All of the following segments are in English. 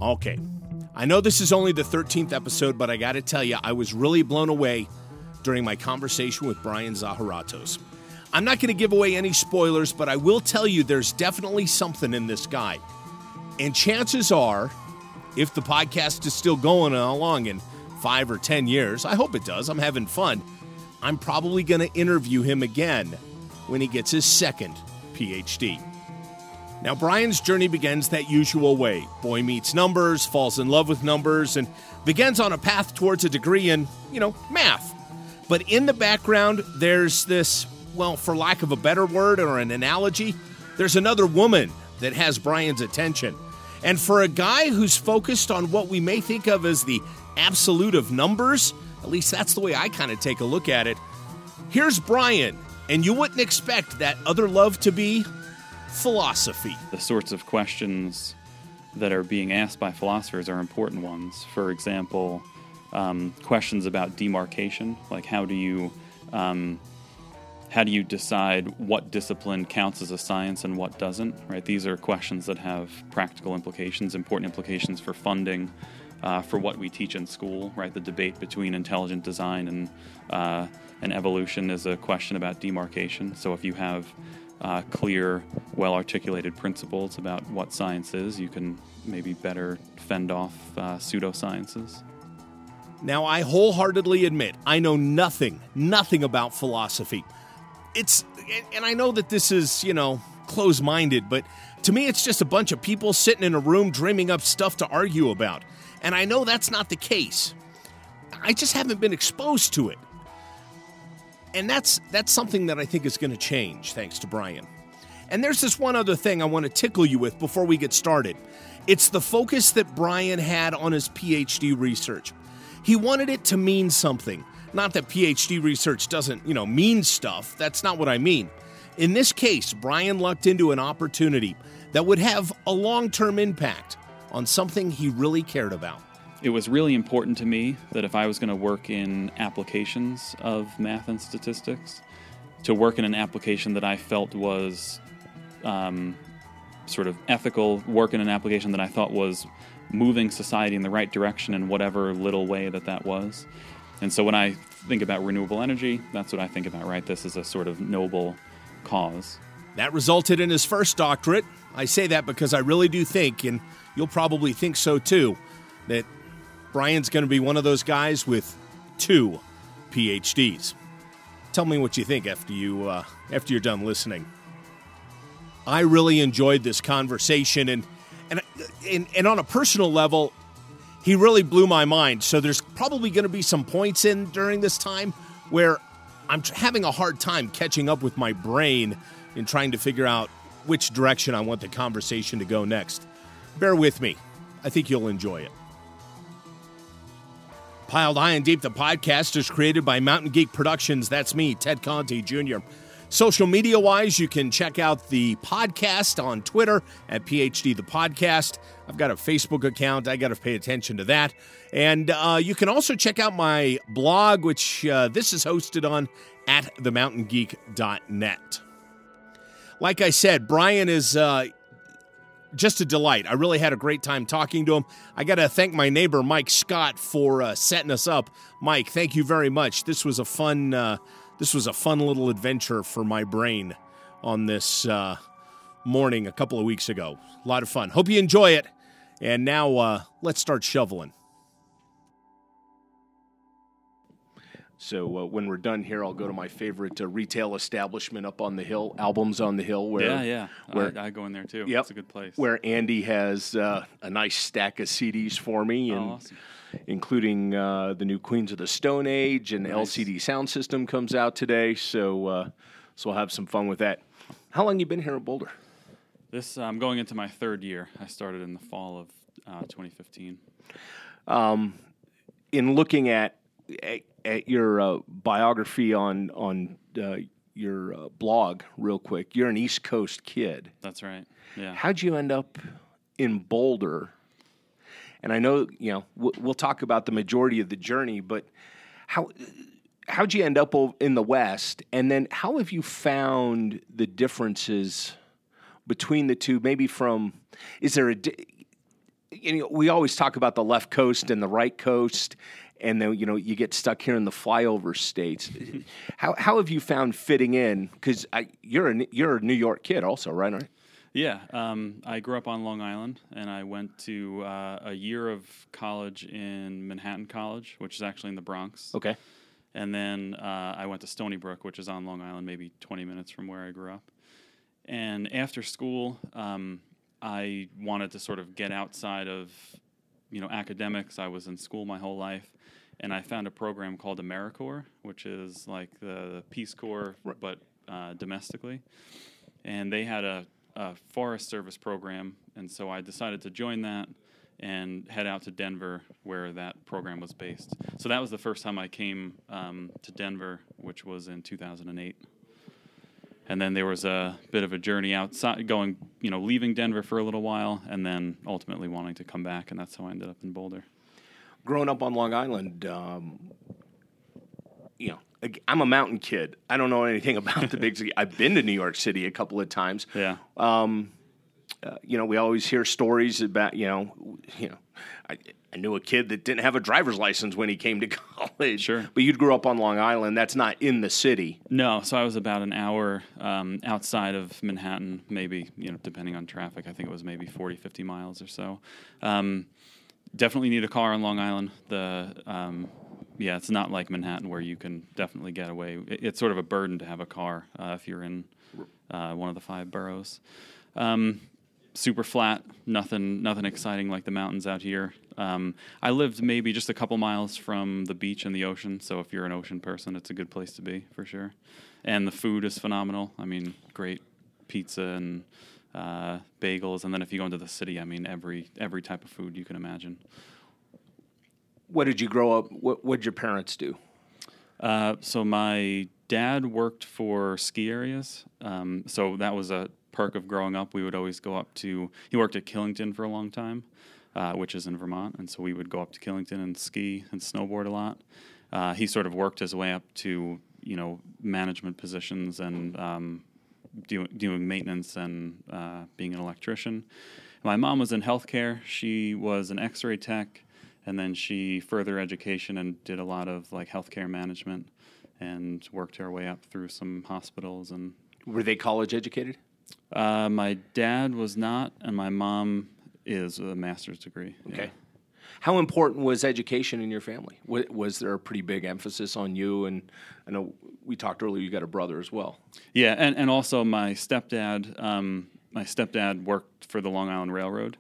Okay. I know this is only the 13th episode, but I got to tell you, I was really blown away during my conversation with Brian Zaharatos. I'm not going to give away any spoilers, but I will tell you there's definitely something in this guy. And chances are, if the podcast is still going along in 5 or 10 years, I hope it does, I'm having fun, I'm probably going to interview him again when he gets his second PhD. Now, Brian's journey begins that usual way. Boy meets numbers, falls in love with numbers, and begins on a path towards a degree in, math. But in the background, there's this, well, for lack of a better word or an analogy, there's another woman that has Brian's attention. And for a guy who's focused on what we may think of as the absolute of numbers, at least that's the way I kind of take a look at it, here's Brian, and you wouldn't expect that other love to be philosophy. The sorts of questions that are being asked by philosophers are important ones. For example, questions about demarcation, like how do you decide what discipline counts as a science and what doesn't, right? These are questions that have practical implications, important implications for funding, for what we teach in school, right? The debate between intelligent design and evolution is a question about demarcation. So if you have clear, well-articulated principles about what science is, you can maybe better fend off pseudosciences. Now, I wholeheartedly admit I know nothing about philosophy. And I know that this is, close-minded, but to me it's just a bunch of people sitting in a room dreaming up stuff to argue about. And I know that's not the case. I just haven't been exposed to it. And that's something that I think is going to change, thanks to Brian. And there's this one other thing I want to tickle you with before we get started. It's the focus that Brian had on his PhD research. He wanted it to mean something. Not that PhD research doesn't, mean stuff. That's not what I mean. In this case, Brian lucked into an opportunity that would have a long-term impact on something he really cared about. It was really important to me that if I was going to work in applications of math and statistics, to work in an application that I felt was sort of ethical, work in an application that I thought was moving society in the right direction in whatever little way that was. And so when I think about renewable energy, that's what I think about, right? This is a sort of noble cause. That resulted in his first doctorate. I say that because I really do think, and you'll probably think so too, that Brian's going to be one of those guys with 2 PhDs. Tell me what you think after you're done listening. I really enjoyed this conversation, and on a personal level, he really blew my mind. So there's probably going to be some points in during this time where I'm having a hard time catching up with my brain in trying to figure out which direction I want the conversation to go next. Bear with me. I think you'll enjoy it. Piled High and Deep, the podcast, is created by Mountain Geek Productions. That's me, Ted Conte Jr. Social media-wise, you can check out the podcast on Twitter at PhD the Podcast. I've got a Facebook account. I got to pay attention to that. And you can also check out my blog, which this is hosted on at themountaingeek.net. Like I said, Brian is just a delight. I really had a great time talking to him. I got to thank my neighbor, Mike Scott, for setting us up. Mike, thank you very much. This was a fun little adventure for my brain on this morning a couple of weeks ago. A lot of fun. Hope you enjoy it. And now let's start shoveling. So when we're done here, I'll go to my favorite retail establishment up on the hill, Albums on the Hill. Where, I go in there too. Yep, it's a good place. Where Andy has a nice stack of CDs for me, and awesome. Including the new Queens of the Stone Age, and Nice. LCD Sound System comes out today. So we'll have some fun with that. How long you been here in Boulder? I'm going into my 3rd year. I started in the fall of 2015. In looking at your biography on your blog real quick, you're an East Coast kid. That's right. Yeah. How'd you end up in Boulder? And I know, we'll talk about the majority of the journey, but how'd you end up in the West? And then how have you found the differences between the two? Maybe we always talk about the left coast and the right coast, and then you get stuck here in the flyover states. How have you found fitting in? Because you're a New York kid, also, right? Yeah, I grew up on Long Island, and I went to a year of college in Manhattan College, which is actually in the Bronx. Okay. And then I went to Stony Brook, which is on Long Island, maybe 20 minutes from where I grew up. And after school, I wanted to sort of get outside of, academics. I was in school my whole life, and I found a program called AmeriCorps, which is like the Peace Corps, but domestically. And they had a Forest Service program, and so I decided to join that and head out to Denver, where that program was based. So that was the first time I came to Denver, which was in 2008. And then there was a bit of a journey outside, leaving Denver for a little while, and then ultimately wanting to come back, and that's how I ended up in Boulder. Growing up on Long Island, I'm a mountain kid. I don't know anything about the big city. I've been to New York City a couple of times. Yeah. We always hear stories about, I knew a kid that didn't have a driver's license when he came to college. Sure. But you grew up on Long Island. That's not in the city. No, so I was about an hour outside of Manhattan, maybe, depending on traffic. I think it was maybe 40, 50 miles or so. Definitely need a car on Long Island. It's not like Manhattan where you can definitely get away. It's sort of a burden to have a car if you're in one of the 5 boroughs. Super flat, nothing exciting like the mountains out here. I lived maybe just a couple miles from the beach and the ocean, so if you're an ocean person, it's a good place to be, for sure. And the food is phenomenal. I mean, great pizza and bagels, and then if you go into the city, I mean, every type of food you can imagine. What did you grow up? What did your parents do? So my dad worked for ski areas, so that was a perk of growing up. We would always go up to. He worked at Killington for a long time, which is in Vermont, and so we would go up to Killington and ski and snowboard a lot. He sort of worked his way up to management positions and doing maintenance and being an electrician. My mom was in healthcare. She was an X-ray tech. And then she further education and did a lot of healthcare management and worked her way up through some hospitals. And were they college educated? My dad was not, and my mom is a master's degree. Okay. Yeah. How important was education in your family? Was there a pretty big emphasis on you? And I know we talked earlier, you got a brother as well. Yeah, and also my stepdad. My stepdad worked for the Long Island Railroad,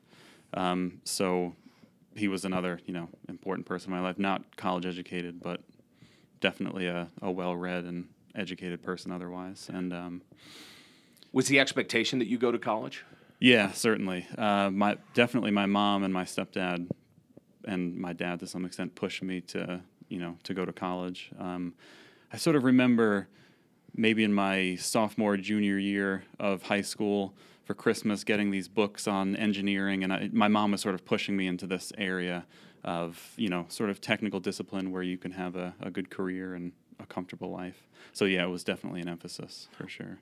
so he was another, important person in my life. Not college educated, but definitely a well-read and educated person otherwise. And was the expectation that you go to college? Yeah, certainly. Definitely my mom and my stepdad and my dad to some extent pushed me to go to college. I sort of remember maybe in my sophomore, junior year of high school, for Christmas, getting these books on engineering, and my mom was sort of pushing me into this area of, sort of technical discipline where you can have a good career and a comfortable life. So yeah, it was definitely an emphasis for sure.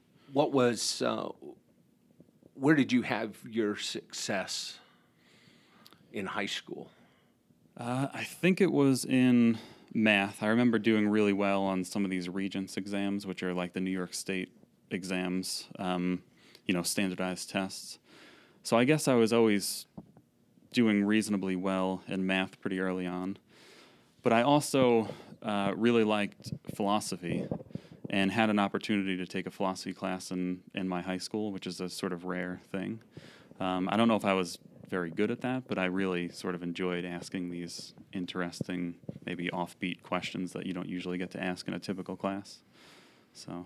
Where did you have your success in high school? I think it was in math. I remember doing really well on some of these Regents exams, which are like the New York State exams. Standardized tests. So I guess I was always doing reasonably well in math pretty early on. But I also really liked philosophy and had an opportunity to take a philosophy class in my high school, which is a sort of rare thing. I don't know if I was very good at that, but I really sort of enjoyed asking these interesting, maybe offbeat questions that you don't usually get to ask in a typical class. So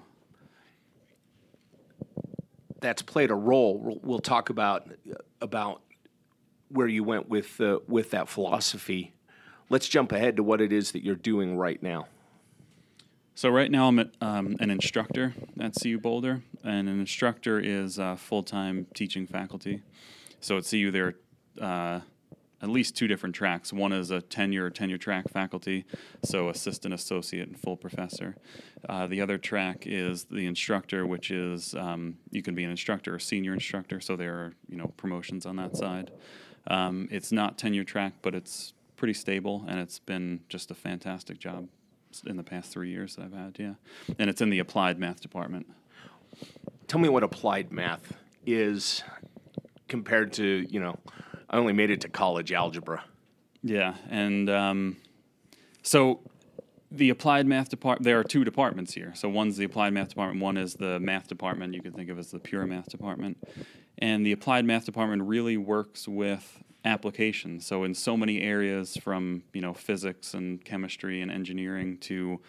that's played a role. We'll talk about where you went with that philosophy. Let's jump ahead to what it is that you're doing right now. So right now I'm an instructor at CU Boulder, and an instructor is full-time teaching faculty. So at CU there are at least 2 different tracks. One is a tenure track faculty, so assistant, associate, and full professor. The other track is the instructor, which is you can be an instructor or senior instructor, so there are promotions on that side. It's not tenure track, but it's pretty stable, and it's been just a fantastic job in the past 3 years that I've had, yeah. And it's in the applied math department. Tell me what applied math is compared to, I only made it to college algebra. Yeah, and so the applied math department, there are two departments here. So one's the applied math department, one is the math department. You can think of as the pure math department. And the applied math department really works with applications. So in so many areas from, physics and chemistry and engineering to,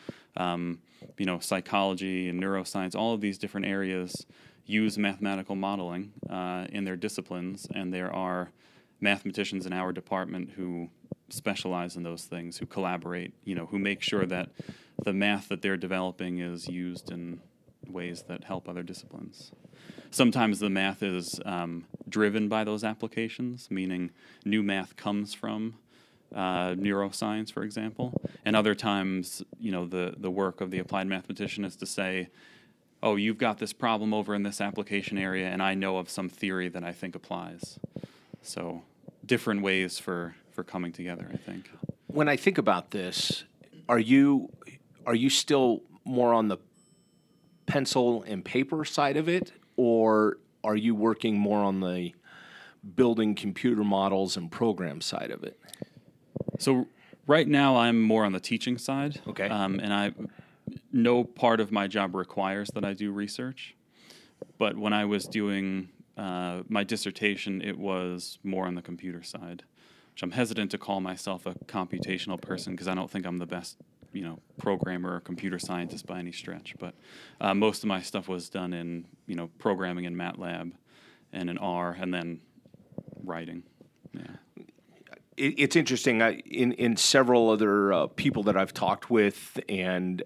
psychology and neuroscience, all of these different areas use mathematical modeling in their disciplines. And there are mathematicians in our department who specialize in those things, who collaborate, who make sure that the math that they're developing is used in ways that help other disciplines. Sometimes the math is driven by those applications, meaning new math comes from neuroscience, for example. And other times, the work of the applied mathematician is to say, oh, you've got this problem over in this application area, and I know of some theory that I think applies. So different ways for coming together, I think. When I think about this, are you still more on the pencil and paper side of it, or are you working more on the building computer models and program side of it? So right now I'm more on the teaching side. Okay. And no part of my job requires that I do research. But when I was doing my dissertation, it was more on the computer side, which I'm hesitant to call myself a computational person because I don't think I'm the best, programmer or computer scientist by any stretch. But most of my stuff was done in, programming in MATLAB and in R, and then writing. Yeah. It's interesting. In several other people that I've talked with, and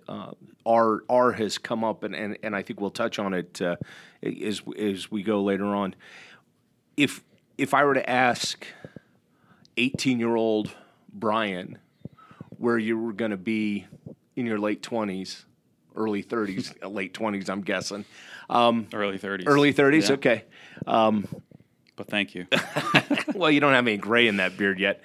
R has come up, and I think we'll touch on it as we go later on. If I were to ask 18-year-old Brian where you were going to be in your late 20s, early 30s, late 20s, I'm guessing. Early 30s. Early 30s, yeah. okay. But thank you. Well, you don't have any gray in that beard yet.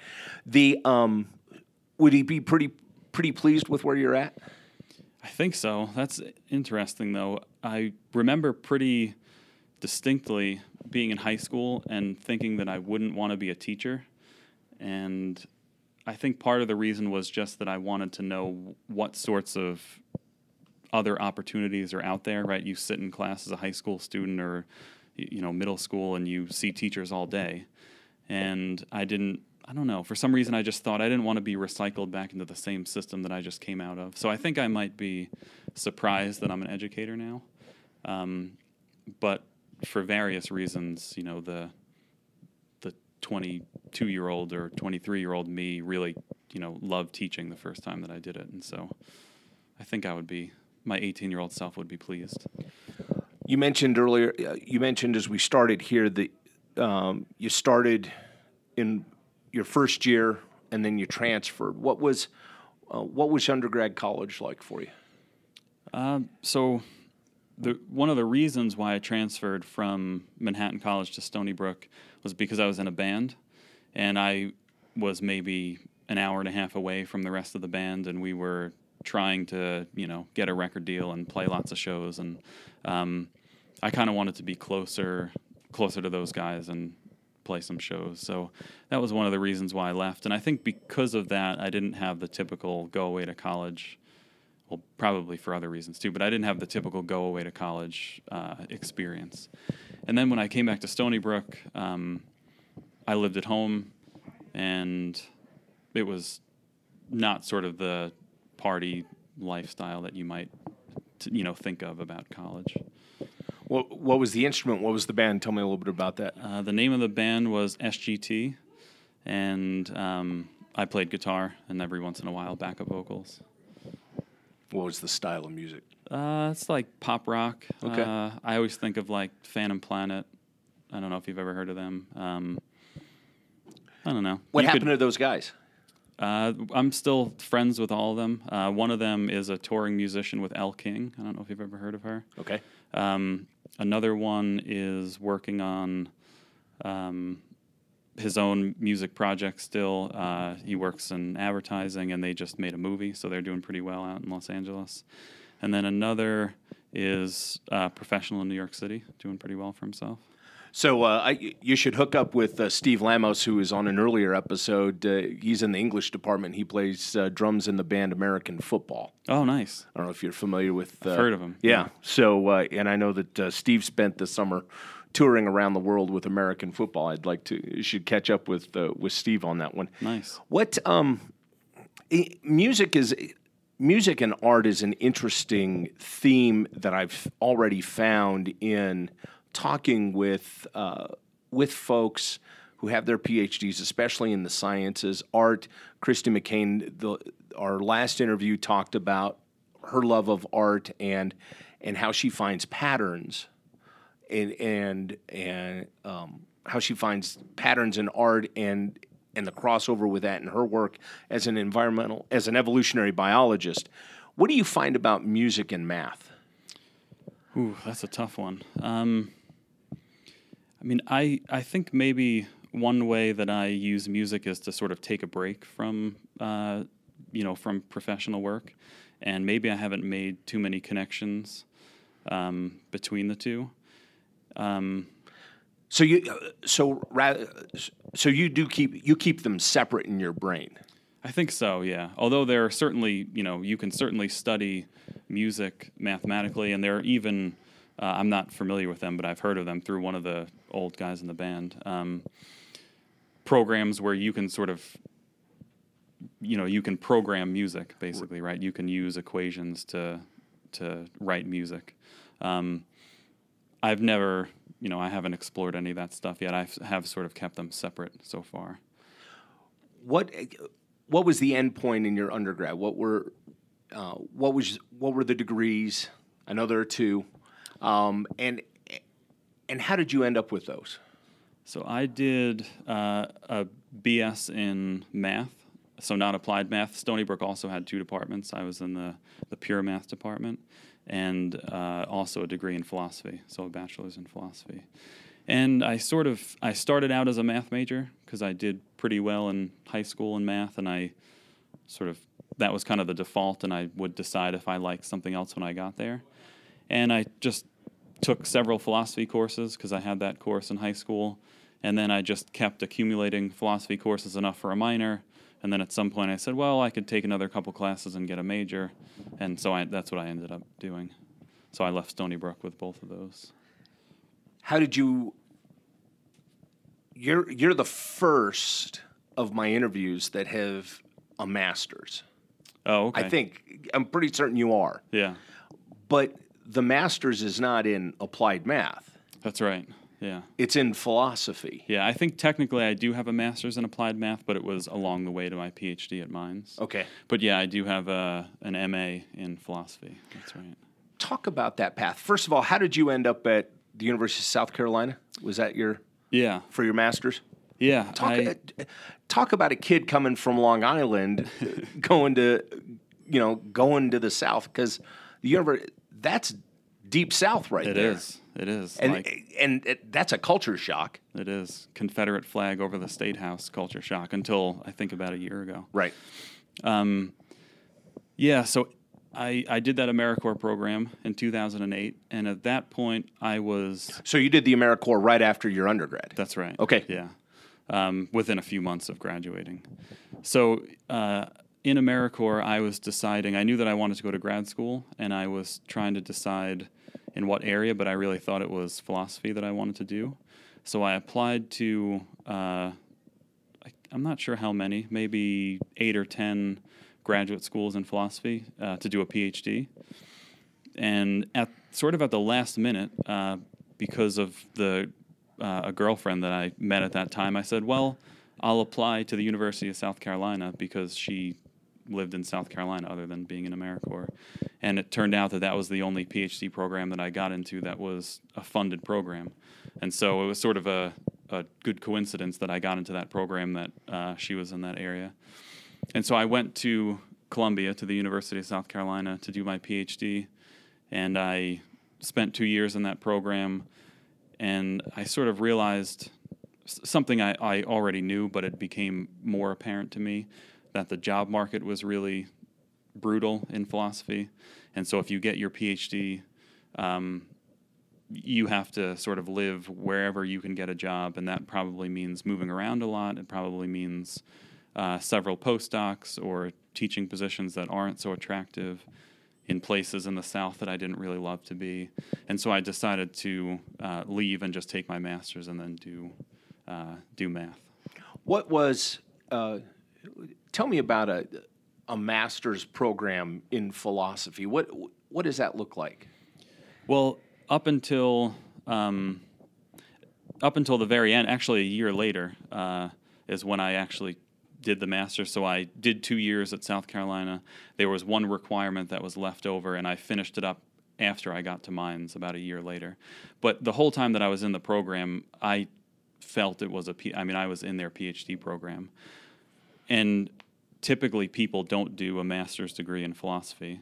Would he be pretty pleased with where you're at? I think so. That's interesting, though. I remember pretty distinctly being in high school and thinking that I wouldn't want to be a teacher. And I think part of the reason was just that I wanted to know what sorts of other opportunities are out there, right? You sit in class as a high school student or middle school, and you see teachers all day. And I don't know, for some reason I just thought I didn't want to be recycled back into the same system that I just came out of. So I think I might be surprised that I'm an educator now. But for various reasons, the 22-year-old or 23-year-old me really, loved teaching the first time that I did it. And so I think my 18-year-old self would be pleased. You mentioned earlier, as we started here that you started in your first year and then you transferred. What was undergrad college like for you? So one of the reasons why I transferred from Manhattan College to Stony Brook was because I was in a band, and I was maybe an hour and a half away from the rest of the band, and we were trying to, get a record deal and play lots of shows, and I kind of wanted to be closer to those guys and play some shows. So that was one of the reasons why I left. And I think because of that, I didn't have the typical go away to college. Well, probably for other reasons too, but I didn't have the typical go away to college experience. And then when I came back to Stony Brook, I lived at home, and it was not sort of the party lifestyle that you might, think of about college. What was the instrument? What was the band? Tell me a little bit about that. The name of the band was SGT, and I played guitar and every once in a while backup vocals. What was the style of music? It's like pop rock. Okay. I always think of like Phantom Planet. I don't know if you've ever heard of them. I don't know. What happened to those guys? I'm still friends with all of them. One of them is a touring musician with Elle King. I don't know if you've ever heard of her. Okay. Another one is working on his own music project still. He works in advertising, and they just made a movie, so they're doing pretty well out in Los Angeles. And then another is professional in New York City, doing pretty well for himself. So you should hook up with Steve Lamos, who is on an earlier episode. He's in the English department. He plays drums in the band American Football. Oh, nice. I don't know if you're familiar with... I've heard of him. Yeah. So, and I know that Steve spent the summer touring around the world with American Football. You should catch up with Steve on that one. Nice. What music and art is an interesting theme that I've already found in talking with folks who have their PhDs, especially in the sciences. Art, Christy McCain, our last interview talked about her love of art and how she finds patterns and how she finds patterns in art and the crossover with that in her work as an evolutionary biologist. What do you find about music and math? Ooh, that's a tough one. I think maybe one way that I use music is to sort of take a break from professional work, and maybe I haven't made too many connections between the two. So you keep them separate in your brain. I think so, yeah. Although there are certainly, you can certainly study music mathematically, and there are even, I'm not familiar with them, but I've heard of them through one of the old guys in the band, programs where you can sort of, you can program music, basically, right? You can use equations to write music. I've never, I haven't explored any of that stuff yet. I have sort of kept them separate so far. What was the end point in your undergrad? What were the degrees? I know there are two, and how did you end up with those? So I did a BS in math, so not applied math. Stony Brook also had two departments. I was in the pure math department, and also a degree in philosophy, so a bachelor's in philosophy. And I started out as a math major because I did pretty well in high school in math, and that was kind of the default, and I would decide if I liked something else when I got there. And I just took several philosophy courses because I had that course in high school, and then I just kept accumulating philosophy courses enough for a minor, and then at some point I said, well, I could take another couple classes and get a major, and so that's what I ended up doing. So I left Stony Brook with both of those. How did you... You're the first of my interviews that have a master's. Oh, okay. I'm pretty certain you are. Yeah. But the master's is not in applied math. That's right, yeah. It's in philosophy. Yeah, I think technically I do have a master's in applied math, but it was along the way to my PhD at Mines. Okay. But yeah, I do have an MA in philosophy. That's right. Talk about that path. First of all, how did you end up at the University of South Carolina? Was that for your master's? Yeah. Talk about a kid coming from Long Island going to the South, because the university, that's deep South right there. It is. And that's a culture shock. It is. Confederate flag over the State House culture shock until I think about a year ago. Right. Yeah, so I did that AmeriCorps program in 2008, and at that point I was... So you did the AmeriCorps right after your undergrad? That's right. Okay. Yeah. Within a few months of graduating. So in AmeriCorps, I was deciding, I knew that I wanted to go to grad school, and I was trying to decide in what area, but I really thought it was philosophy that I wanted to do. So I applied to, I'm not sure how many, maybe 8 or 10 graduate schools in philosophy to do a PhD. And at the last minute, because of a girlfriend that I met at that time, I said, well, I'll apply to the University of South Carolina because she lived in South Carolina other than being in AmeriCorps. And it turned out that was the only PhD program that I got into that was a funded program. And so it was sort of a good coincidence that I got into that program that she was in that area. And so I went to Columbia, to the University of South Carolina, to do my PhD, and I spent 2 years in that program, and I sort of realized something I already knew, but it became more apparent to me that the job market was really brutal in philosophy. And so if you get your PhD, you have to sort of live wherever you can get a job, and that probably means moving around a lot. It probably means several postdocs or teaching positions that aren't so attractive in places in the South that I didn't really love to be. And so I decided to leave and just take my master's and then do math. What was, tell me about a master's program in philosophy. What does that look like? Well, up until the very end, actually a year later, is when I actually did the master's. So I did 2 years at South Carolina. There was one requirement that was left over, and I finished it up after I got to Mines about a year later. But the whole time that I was in the program, I felt it was I was in their PhD program. And typically people don't do a master's degree in philosophy.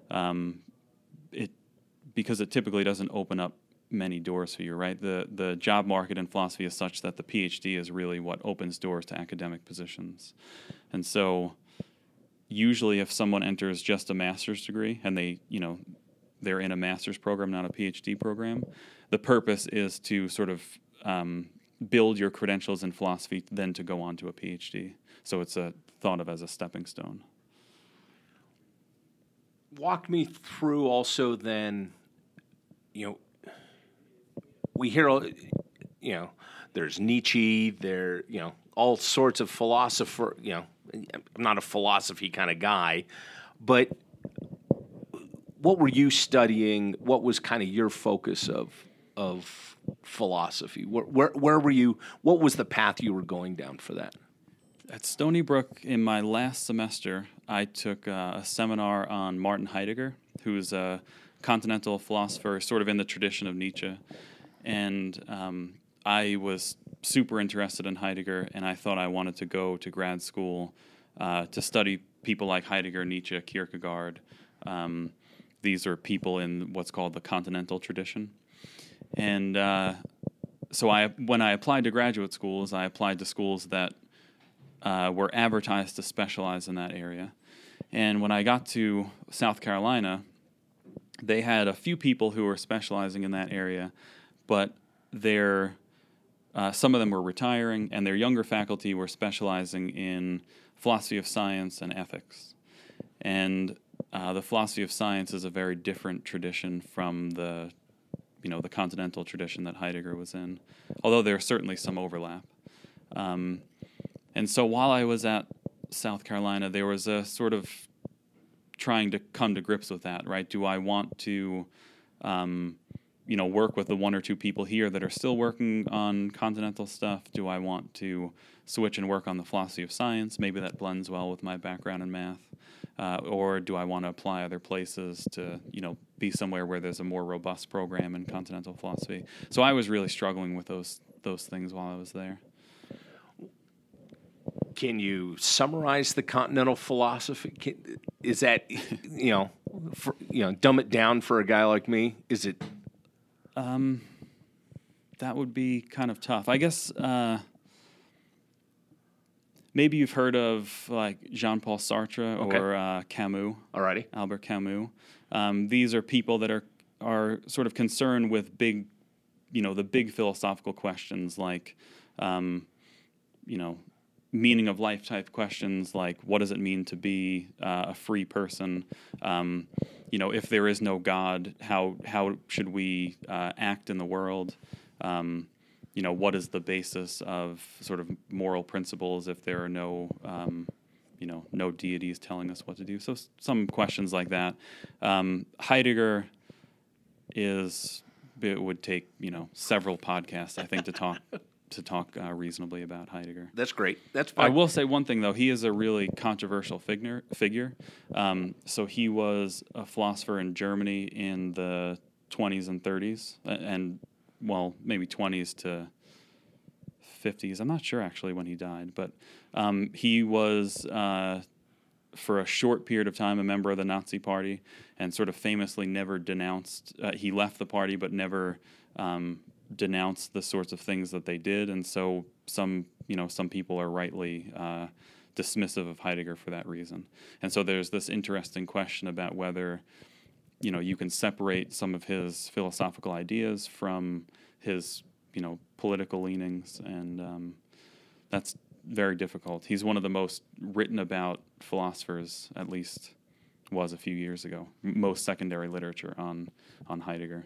Because it typically doesn't open up many doors for you, right? The job market in philosophy is such that the PhD is really what opens doors to academic positions. And so usually if someone enters just a master's degree and they're in a master's program, not a PhD program, the purpose is to sort of build your credentials in philosophy, then to go on to a PhD. So it's thought of as a stepping stone. Walk me through also then, we hear, there's Nietzsche, all sorts of philosopher, I'm not a philosophy kind of guy, but what were you studying? What was kind of your focus of philosophy? Where were you? What was the path you were going down for that? At Stony Brook, in my last semester, I took a seminar on Martin Heidegger, who's a continental philosopher, sort of in the tradition of Nietzsche. And I was super interested in Heidegger, and I thought I wanted to go to grad school to study people like Heidegger, Nietzsche, Kierkegaard. These are people in what's called the continental tradition. And so when I applied to graduate schools, I applied to schools that were advertised to specialize in that area. And when I got to South Carolina, they had a few people who were specializing in that area, but some of them were retiring, and their younger faculty were specializing in philosophy of science and ethics. And the philosophy of science is a very different tradition from the continental tradition that Heidegger was in, although there's certainly some overlap. And so while I was at South Carolina, there was a sort of trying to come to grips with that, right? Do I want to, work with the one or two people here that are still working on continental stuff? Do I want to switch and work on the philosophy of science? Maybe that blends well with my background in math. Or do I want to apply other places to, be somewhere where there's a more robust program in continental philosophy? So I was really struggling with those things while I was there. Can you summarize the continental philosophy? Is that, dumb it down for a guy like me? Is it? That would be kind of tough. I guess maybe you've heard of like Jean-Paul Sartre or Camus. Alrighty. Albert Camus. These are people that are sort of concerned with the big philosophical questions like, meaning of life type questions like what does it mean to be a free person? If there is no God, how should we act in the world? What is the basis of sort of moral principles if there are no deities telling us what to do? So some questions like that. Heidegger it would take several podcasts, I think, to talk reasonably about Heidegger. That's great. That's fine. I will say one thing, though. He is a really controversial figure. So he was a philosopher in Germany in the 20s and 30s, and, maybe 20s to 50s. I'm not sure, actually, when he died. But he was, for a short period of time, a member of the Nazi Party and sort of famously never denounced. He left the party but never denounced the sorts of things that they did, and so some people are rightly dismissive of Heidegger for that reason. And so there's this interesting question about whether you can separate some of his philosophical ideas from his political leanings, and that's very difficult. He's one of the most written about philosophers, at least was a few years ago. Most secondary literature on Heidegger.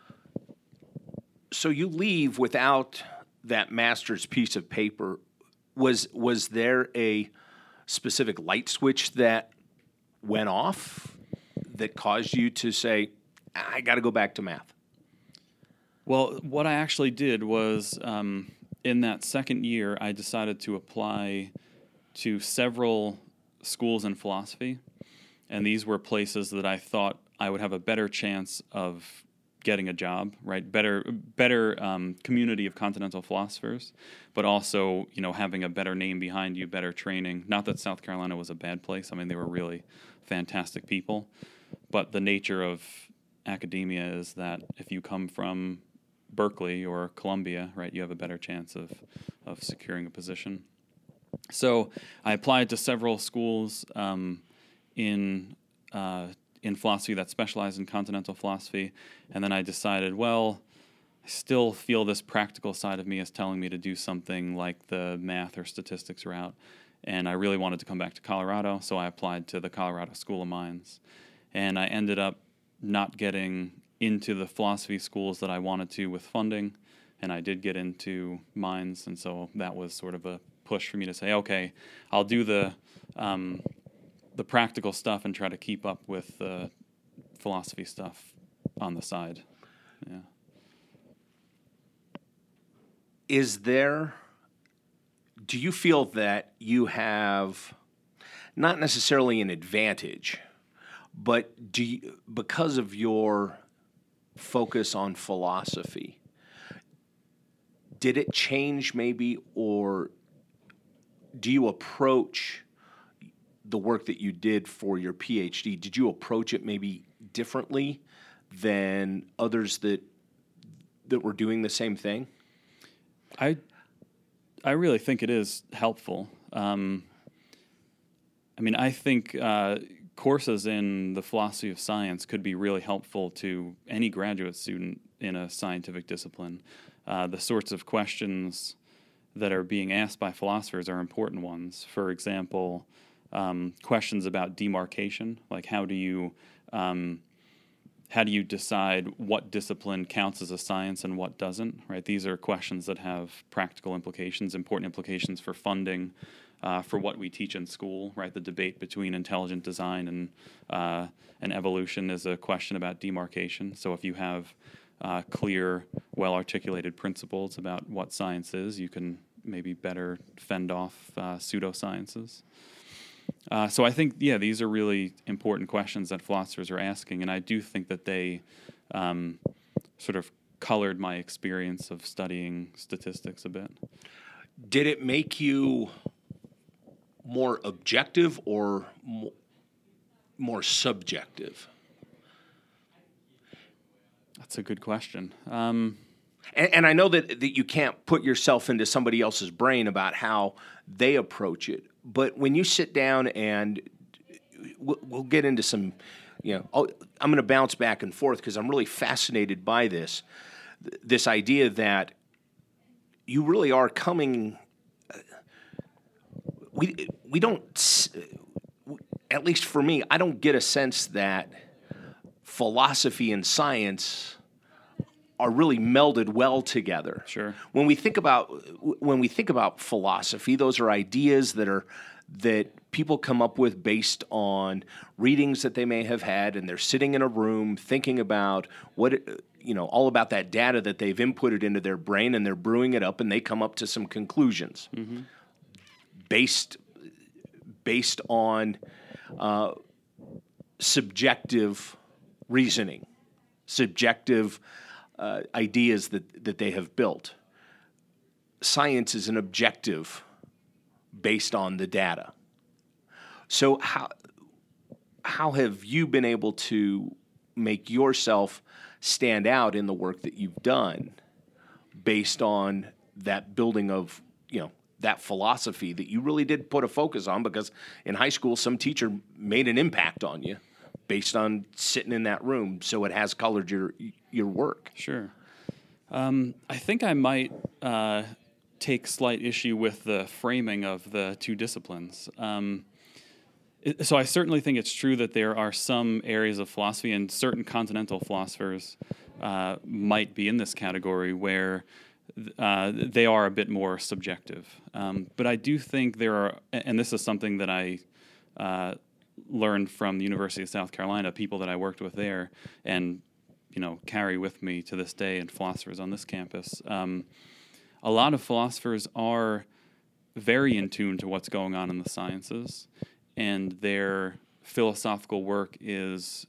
So you leave without that master's piece of paper. Was there a specific light switch that went off that caused you to say, I got to go back to math? Well, what I actually did was, in that second year, I decided to apply to several schools in philosophy, and these were places that I thought I would have a better chance of getting a job, right? Better community of continental philosophers, but also, having a better name behind you, better training. Not that South Carolina was a bad place. I mean, they were really fantastic people, but the nature of academia is that if you come from Berkeley or Columbia, right, you have a better chance of securing a position. So I applied to several schools in philosophy that specialize in continental philosophy, and then I decided, well, I still feel this practical side of me is telling me to do something like the math or statistics route, and I really wanted to come back to Colorado, so I applied to the Colorado School of Mines, and I ended up not getting into the philosophy schools that I wanted to with funding, and I did get into Mines, and so that was sort of a push for me to say, okay, I'll do the practical stuff and try to keep up with the philosophy stuff on the side. Yeah. Do you feel that you have not necessarily an advantage, but because of your focus on philosophy, did it change maybe, or do you approach the work that you did for your PhD, did you approach it maybe differently than others that were doing the same thing? I really think it is helpful. I think courses in the philosophy of science could be really helpful to any graduate student in a scientific discipline. The sorts of questions that are being asked by philosophers are important ones. For example, questions about demarcation, like how do you decide what discipline counts as a science and what doesn't, right? These are questions that have practical implications, important implications for funding, for what we teach in school, right? The debate between intelligent design and evolution is a question about demarcation. So if you have clear, well-articulated principles about what science is, you can maybe better fend off pseudosciences. So I think, these are really important questions that philosophers are asking, and I do think that they sort of colored my experience of studying statistics a bit. Did it make you more objective or more subjective? That's a good question. And I know that you can't put yourself into somebody else's brain about how they approach it, but when you sit down and we'll get into some, I'm going to bounce back and forth because I'm really fascinated by this idea that you really are coming. We don't, at least for me, I don't get a sense that philosophy and science are really melded well together. Sure. When we think about philosophy, those are ideas that people come up with based on readings that they may have had, and they're sitting in a room thinking about all about that data that they've inputted into their brain, and they're brewing it up, and they come up to some conclusions based on subjective reasoning, subjective ideas that they have built. Science is an objective based on the data. So how have you been able to make yourself stand out in the work that you've done based on that building of, that philosophy that you really did put a focus on, because in high school, some teacher made an impact on you based on sitting in that room, so it has colored your work. Sure. I think I might take slight issue with the framing of the two disciplines. So I certainly think it's true that there are some areas of philosophy, and certain continental philosophers might be in this category, where they are a bit more subjective. But I do think there are, and this is something that I learned from the University of South Carolina, people that I worked with there, and carry with me to this day, and philosophers on this campus. A lot of philosophers are very in tune to what's going on in the sciences, and their philosophical work is,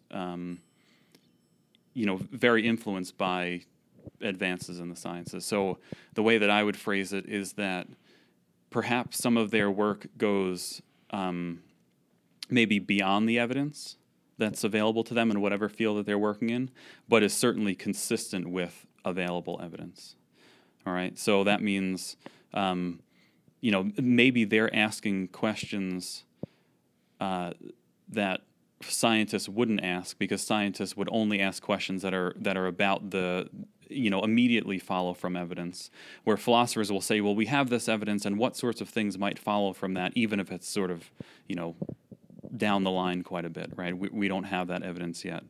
very influenced by advances in the sciences. So the way that I would phrase it is that perhaps some of their work goes maybe beyond the evidence that's available to them in whatever field that they're working in, but is certainly consistent with available evidence. All right, so that means, maybe they're asking questions that scientists wouldn't ask, because scientists would only ask questions that are about the, immediately follow from evidence, where philosophers will say, well, we have this evidence, and what sorts of things might follow from that, even if it's sort of, down the line quite a bit, right? We don't have that evidence yet.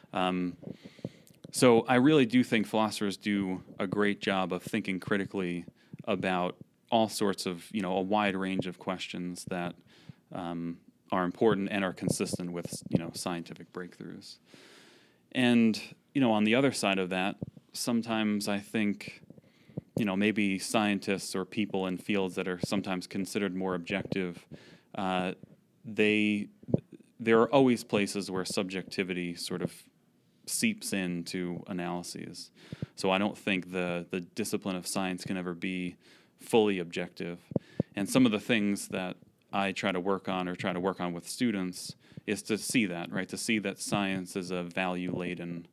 So I really do think philosophers do a great job of thinking critically about all sorts of, a wide range of questions that are important and are consistent with, scientific breakthroughs. And, on the other side of that, sometimes I think, maybe scientists or people in fields that are sometimes considered more objective, there are always places where subjectivity sort of seeps into analyses. So I don't think the discipline of science can ever be fully objective. And some of the things that I try to work on with students is to see that, right? To see that science is a value-laden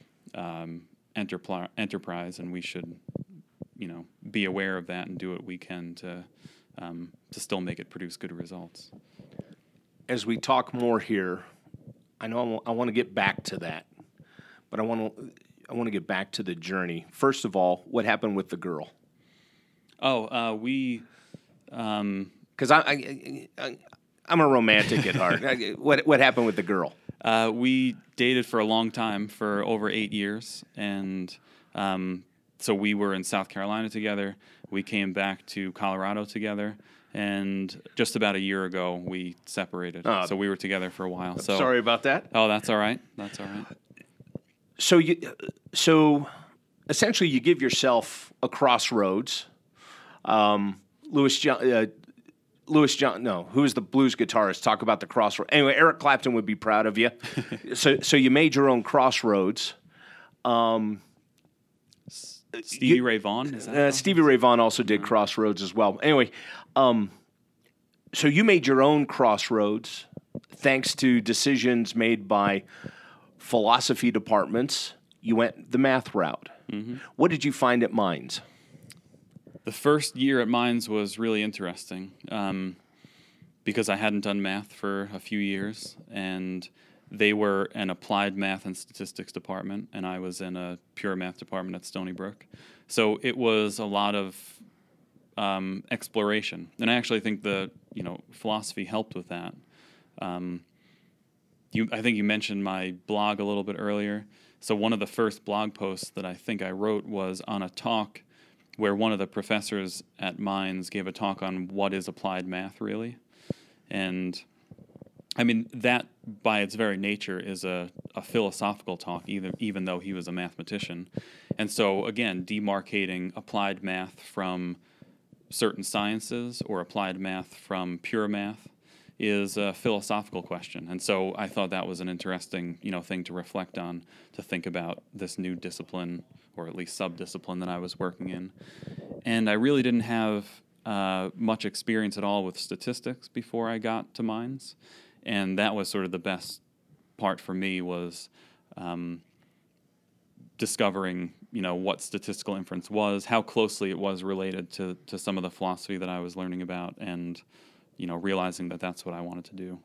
enterprise, and we should, be aware of that and do what we can to still make it produce good results. As we talk more here, I know I want to get back to that, but I want to get back to the journey. First of all, what happened with the girl? Because I'm a romantic at heart. What happened with the girl? We dated for a long time, for over 8 years, and so we were in South Carolina together. We came back to Colorado together, and just about a year ago we separated. So we were together for a while. So sorry about that. Oh, that's all right. That's all right. So essentially, you give yourself a crossroads. Who's the blues guitarist? Talk about the crossroads. Anyway, Eric Clapton would be proud of you. So you made your own crossroads. Stevie Ray Vaughan? Is that Stevie Ray Vaughan also did Crossroads as well. Anyway, so you made your own crossroads thanks to decisions made by philosophy departments. You went the math route. Mm-hmm. What did you find at Mines? The first year at Mines was really interesting because I hadn't done math for a few years, and they were an applied math and statistics department, and I was in a pure math department at Stony Brook. So it was a lot of exploration, and I actually think the philosophy helped with that. I think you mentioned my blog a little bit earlier. So one of the first blog posts that I think I wrote was on a talk where one of the professors at Mines gave a talk on what is applied math really. And I mean, that by its very nature is a philosophical talk, even though he was a mathematician. And so, again, demarcating applied math from certain sciences or applied math from pure math is a philosophical question. And so I thought that was an interesting, thing to reflect on, to think about this new discipline, or at least sub-discipline that I was working in. And I really didn't have much experience at all with statistics before I got to Mines. And that was sort of the best part for me, was discovering what statistical inference was, how closely it was related to some of the philosophy that I was learning about, and realizing that that's what I wanted to do.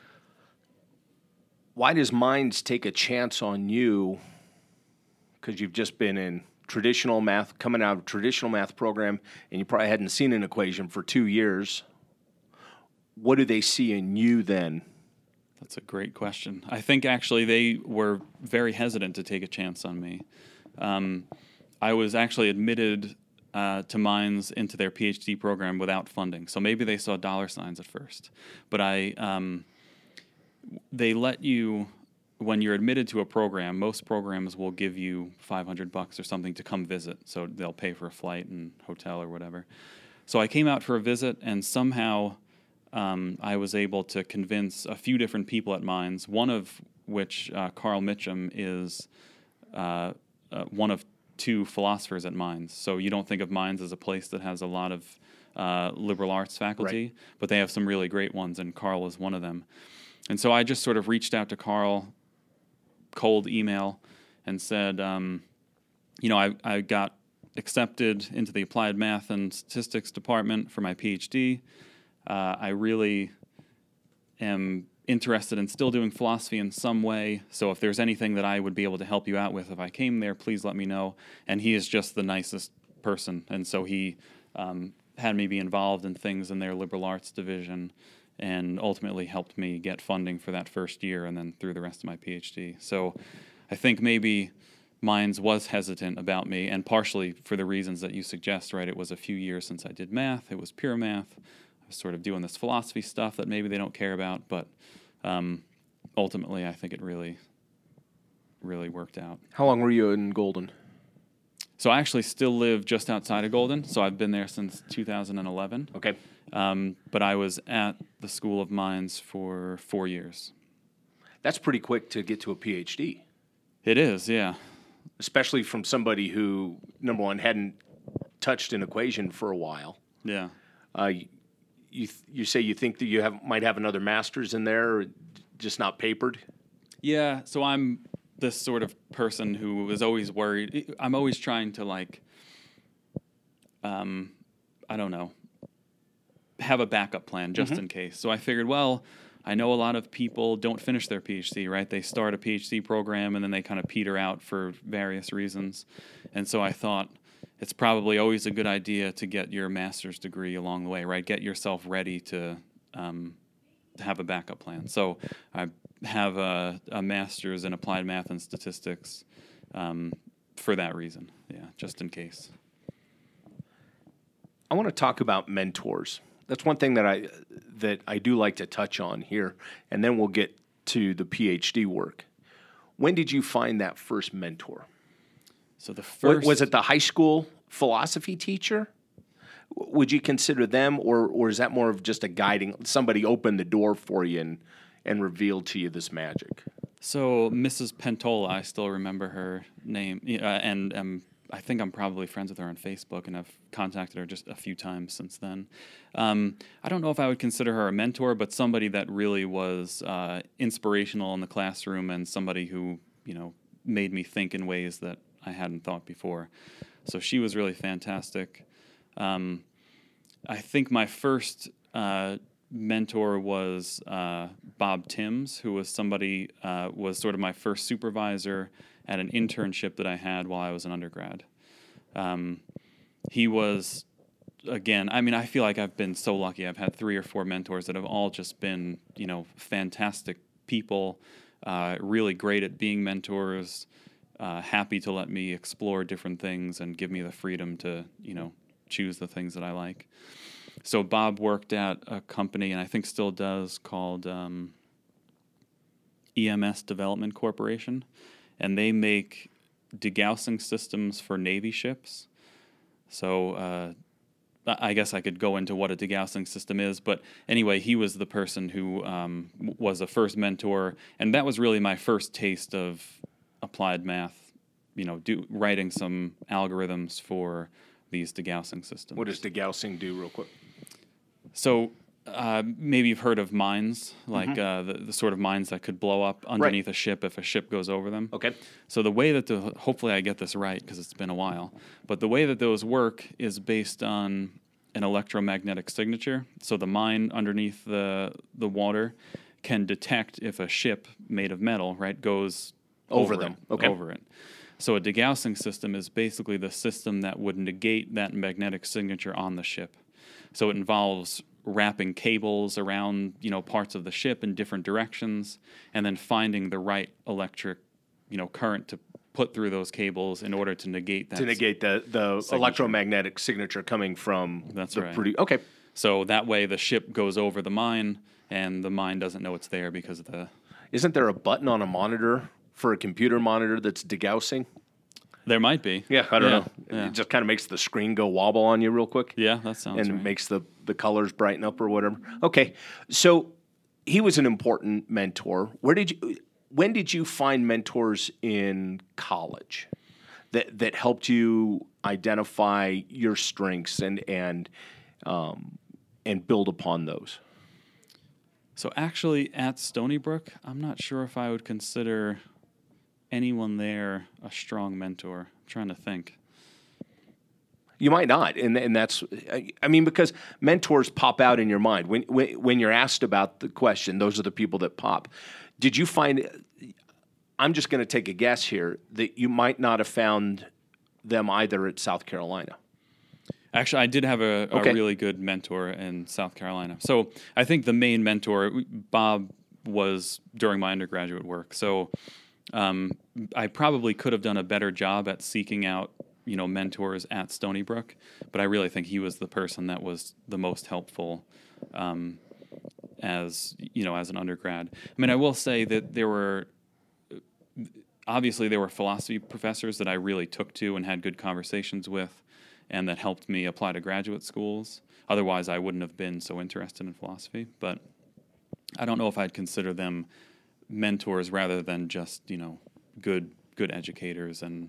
Why does Minds take a chance on you? Because you've just been in traditional math, coming out of a traditional math program, and you probably hadn't seen an equation for 2 years. What do they see in you then? That's a great question. I think actually they were very hesitant to take a chance on me. I was actually admitted to Minds into their PhD program without funding, so maybe they saw dollar signs at first. But they let you, when you're admitted to a program, most programs will give you $500 or something to come visit, so they'll pay for a flight and hotel or whatever. So I came out for a visit, and somehow I was able to convince a few different people at Minds, one of which, Carl Mitchum, is one of 2 philosophers at Minds. So you don't think of Minds as a place that has a lot of liberal arts faculty, right, but they have some really great ones, and Carl was one of them. And so I just sort of reached out to Carl, cold email, and said, I got accepted into the Applied Math and Statistics department for my PhD. I really am interested in still doing philosophy in some way, so if there's anything that I would be able to help you out with if I came there, please let me know. And he is just the nicest person, and so he had me be involved in things in their liberal arts division, and ultimately helped me get funding for that first year and then through the rest of my PhD. So I think maybe Minds was hesitant about me, and partially for the reasons that you suggest, right? It was a few years since I did math. It was pure math. I was sort of doing this philosophy stuff that maybe they don't care about, but ultimately I think it really, really worked out. How long were you in Golden? So I actually still live just outside of Golden, so I've been there since 2011. Okay. But I was at the School of Minds for 4 years. That's pretty quick to get to a PhD. It is, yeah. Especially from somebody who, number one, hadn't touched an equation for a while. Yeah. You say you think that you might have another master's in there, or just not papered? Yeah, so I'm this sort of person who is always worried. I'm always trying to, I don't know, have a backup plan just in case. So I figured, well, I know a lot of people don't finish their PhD, right? They start a PhD program and then they kind of peter out for various reasons. And so I thought it's probably always a good idea to get your master's degree along the way, right? Get yourself ready to have a backup plan. So I have a master's in applied math and statistics for that reason, just in case. I want to talk about mentors. That's one thing that I do like to touch on here, and then we'll get to the PhD work. When did you find that first mentor? So the first... Was it the high school philosophy teacher? Would you consider them, or is that more of just a guiding, somebody opened the door for you and revealed to you this magic? So Mrs. Pentola, I still remember her name, and I think I'm probably friends with her on Facebook, and I've contacted her just a few times since then. I don't know if I would consider her a mentor, but somebody that really was inspirational in the classroom, and somebody who made me think in ways that I hadn't thought before. So she was really fantastic. I think my first mentor was Bob Timms, who was somebody was sort of my first supervisor at an internship that I had while I was an undergrad. He was, again, I feel like I've been so lucky. I've had 3 or 4 mentors that have all just been, fantastic people, really great at being mentors, happy to let me explore different things and give me the freedom to, choose the things that I like. So Bob worked at a company, and I think still does, called EMS Development Corporation, and they make degaussing systems for Navy ships. So I guess I could go into what a degaussing system is, but anyway, he was the person who was the first mentor, and that was really my first taste of applied math, writing some algorithms for these degaussing systems. What does degaussing do, real quick? So maybe you've heard of mines, like the sort of mines that could blow up underneath a ship if a ship goes over them. Okay. So the way that hopefully I get this right because it's been a while, but the way that those work is based on an electromagnetic signature. So the mine underneath the water can detect if a ship made of metal, right, goes over them. It, Okay. over it. So a degaussing system is basically the system that would negate that magnetic signature on the ship. So it involves wrapping cables around, parts of the ship in different directions, and then finding the right electric, current to put through those cables in order to negate that. To negate the electromagnetic signature coming from That's the right. Okay. So that way the ship goes over the mine, and the mine doesn't know it's there because of the... Isn't there a button on a monitor for a computer monitor that's degaussing? There might be. Yeah, I don't know. Yeah. It just kind of makes the screen go wobble on you real quick. Yeah, that sounds and right. makes the colors brighten up or whatever. Okay, so he was an important mentor. When did you find mentors in college that helped you identify your strengths and build upon those? So actually, at Stony Brook, I'm not sure if I would consider anyone there a strong mentor. I'm trying to think. You might not, and that's, I mean, because mentors pop out in your mind. When you're asked about the question, those are the people that pop. Did you find, I'm just going to take a guess here, that you might not have found them either at South Carolina? Actually, I did have a really good mentor in South Carolina. So I think the main mentor, Bob, was during my undergraduate work. So I probably could have done a better job at seeking out, mentors at Stony Brook, but I really think he was the person that was the most helpful as an undergrad. I mean, I will say that there were philosophy professors that I really took to and had good conversations with, and that helped me apply to graduate schools. Otherwise, I wouldn't have been so interested in philosophy. But I don't know if I'd consider them mentors rather than just, good educators and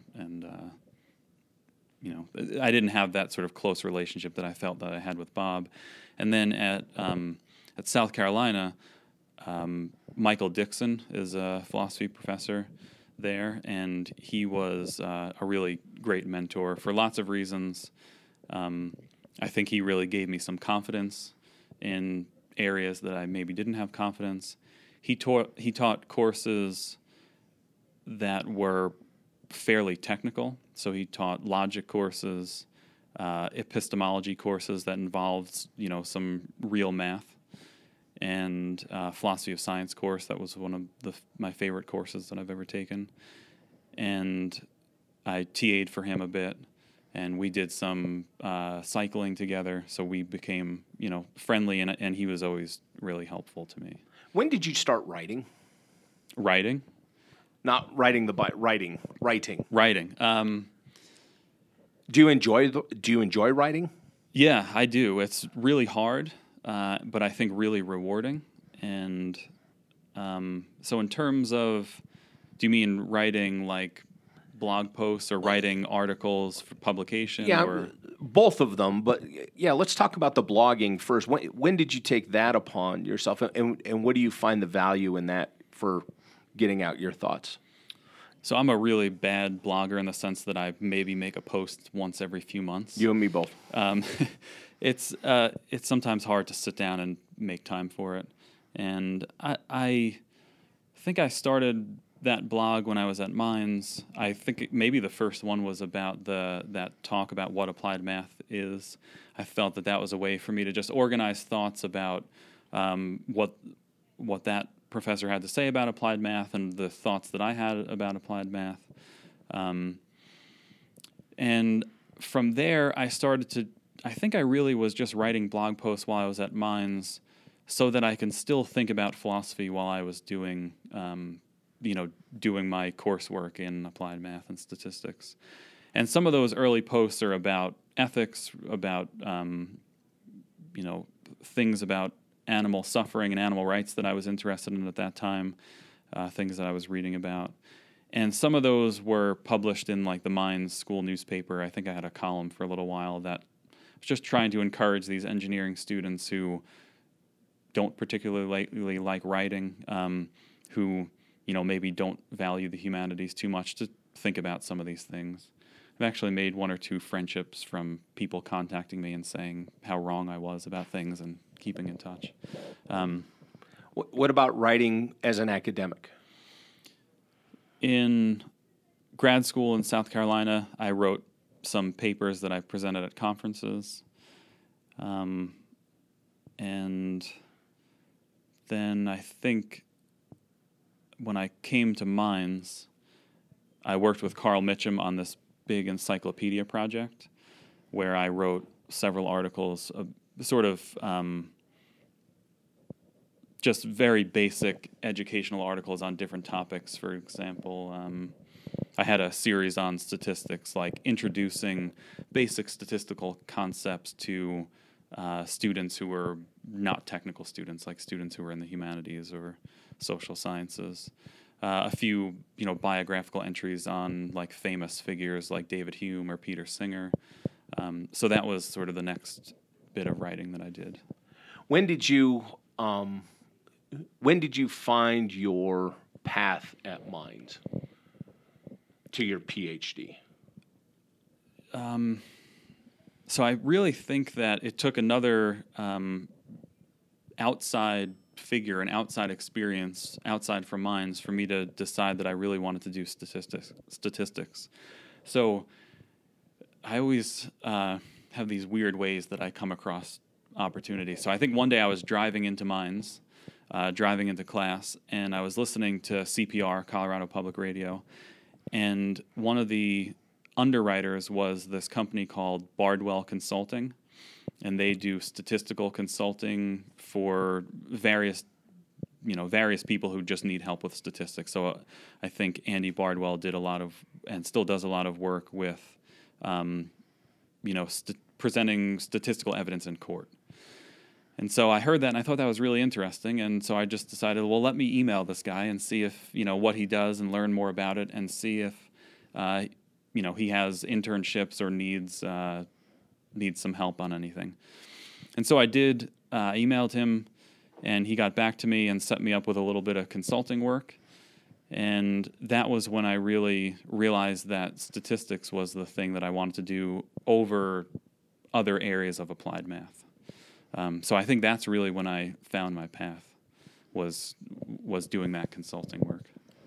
I didn't have that sort of close relationship that I felt that I had with Bob. And then at South Carolina, Michael Dixon is a philosophy professor there, and he was a really great mentor for lots of reasons. I think he really gave me some confidence in areas that I maybe didn't have confidence. He taught courses that were fairly technical. So he taught logic courses, epistemology courses that involved, some real math, and philosophy of science course. That was one of my favorite courses that I've ever taken. And I TA'd for him a bit, and we did some cycling together. So we became, friendly, and he was always really helpful to me. When did you start writing? Writing? Not writing the bike, writing. Writing. Do you enjoy writing? Yeah, I do. It's really hard, but I think really rewarding. And so in terms of, do you mean writing like blog posts or writing articles for publication? Yeah, or? Both of them. But yeah, let's talk about the blogging first. When did you take that upon yourself, and what do you find the value in that for getting out your thoughts? So I'm a really bad blogger in the sense that I maybe make a post once every few months. You and me both. It's sometimes hard to sit down and make time for it. And I think I started that blog when I was at Mines. I think maybe the first one was about that talk about what applied math is. I felt that was a way for me to just organize thoughts about what that professor had to say about applied math and the thoughts that I had about applied math. And from there, I think I really was just writing blog posts while I was at Mines so that I can still think about philosophy while I was doing my coursework in applied math and statistics. And some of those early posts are about ethics, about, things about animal suffering and animal rights that I was interested in at that time, things that I was reading about. And some of those were published in like the Mines school newspaper. I think I had a column for a little while that was just trying to encourage these engineering students who don't particularly like writing, who maybe don't value the humanities too much, to think about some of these things. I've actually made one or two friendships from people contacting me and saying how wrong I was about things and keeping in touch. What about writing as an academic? In grad school in South Carolina, I wrote some papers that I presented at conferences. And then I think when I came to Mines, I worked with Carl Mitchum on this big encyclopedia project where I wrote several articles, sort of just very basic educational articles on different topics. For example, I had a series on statistics, like introducing basic statistical concepts to students who were not technical students, like students who were in the humanities or social sciences. A few, biographical entries on like famous figures like David Hume or Peter Singer. So that was sort of the next bit of writing that I did. When did you find your path at Mines to your PhD? So I really think that it took another outside figure, an outside experience, outside from Mines, for me to decide that I really wanted to do statistics. So I always have these weird ways that I come across opportunities. So I think one day I was driving into Mines, driving into class, and I was listening to CPR, Colorado Public Radio, and one of the underwriters was this company called Bardwell Consulting, and they do statistical consulting for various people who just need help with statistics. So I think Andy Bardwell did a lot of, and still does a lot of work with, presenting statistical evidence in court. And so I heard that, and I thought that was really interesting, and so I just decided, well, let me email this guy and see if, what he does and learn more about it, and see if, he has internships or needs some help on anything. And so I did, emailed him, and he got back to me and set me up with a little bit of consulting work. And that was when I really realized that statistics was the thing that I wanted to do over other areas of applied math. So I think that's really when I found my path, was doing that consulting work.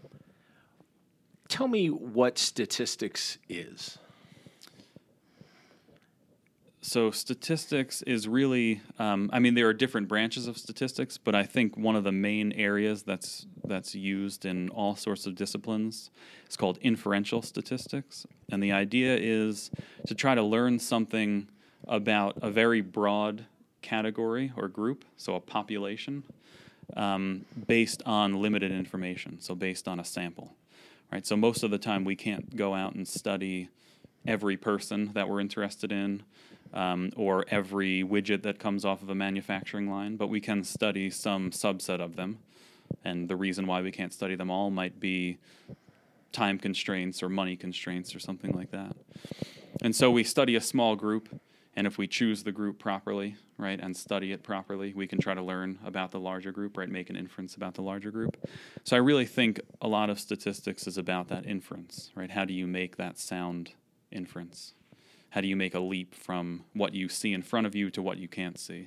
Tell me what statistics is. So statistics is really, there are different branches of statistics, but I think one of the main areas that's used in all sorts of disciplines is called inferential statistics. And the idea is to try to learn something about a very broad category or group, so a population, based on limited information, so based on a sample. Right? So most of the time we can't go out and study every person that we're interested in, or every widget that comes off of a manufacturing line, but we can study some subset of them. And the reason why we can't study them all might be time constraints or money constraints or something like that. And so we study a small group, and if we choose the group properly, right, and study it properly, we can try to learn about the larger group, right, make an inference about the larger group. So I really think a lot of statistics is about that inference, right? How do you make that sound inference? How do you make a leap from what you see in front of you to what you can't see?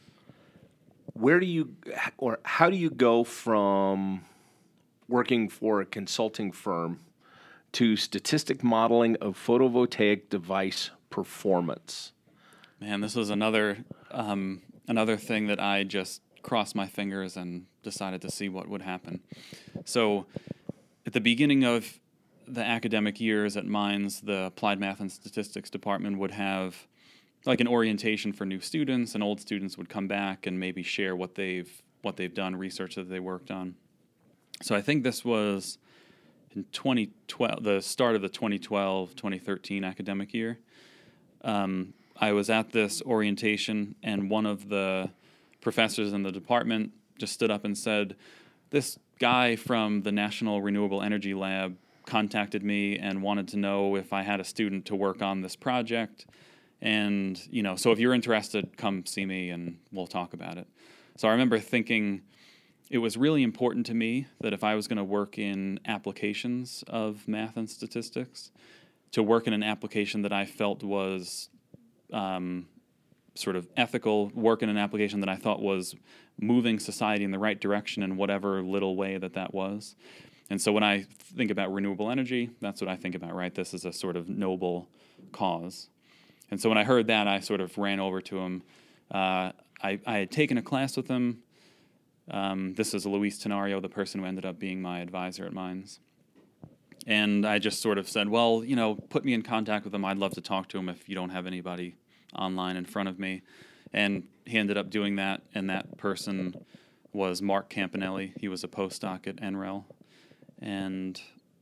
How do you go from working for a consulting firm to statistic modeling of photovoltaic device performance? Man, this was another thing that I just crossed my fingers and decided to see what would happen. So at the beginning of the academic years at Mines, the Applied Math and Statistics department would have like an orientation for new students, and old students would come back and maybe share what they've done, research that they worked on. So I think this was in 2012, the start of the 2012-2013 academic year. I was at this orientation, and one of the professors in the department just stood up and said, "This guy from the National Renewable Energy Lab contacted me and wanted to know if I had a student to work on this project. And, so if you're interested, come see me and we'll talk about it." So I remember thinking it was really important to me that if I was going to work in applications of math and statistics, to work in an application that I felt was sort of ethical, work in an application that I thought was moving society in the right direction in whatever little way that was. And so when I think about renewable energy, that's what I think about, right? This is a sort of noble cause. And so when I heard that, I sort of ran over to him. I had taken a class with him. This is Luis Tenario, the person who ended up being my advisor at Mines. And I just sort of said, well, put me in contact with him. I'd love to talk to him if you don't have anybody online in front of me. And he ended up doing that, and that person was Mark Campanelli. He was a postdoc at NREL. And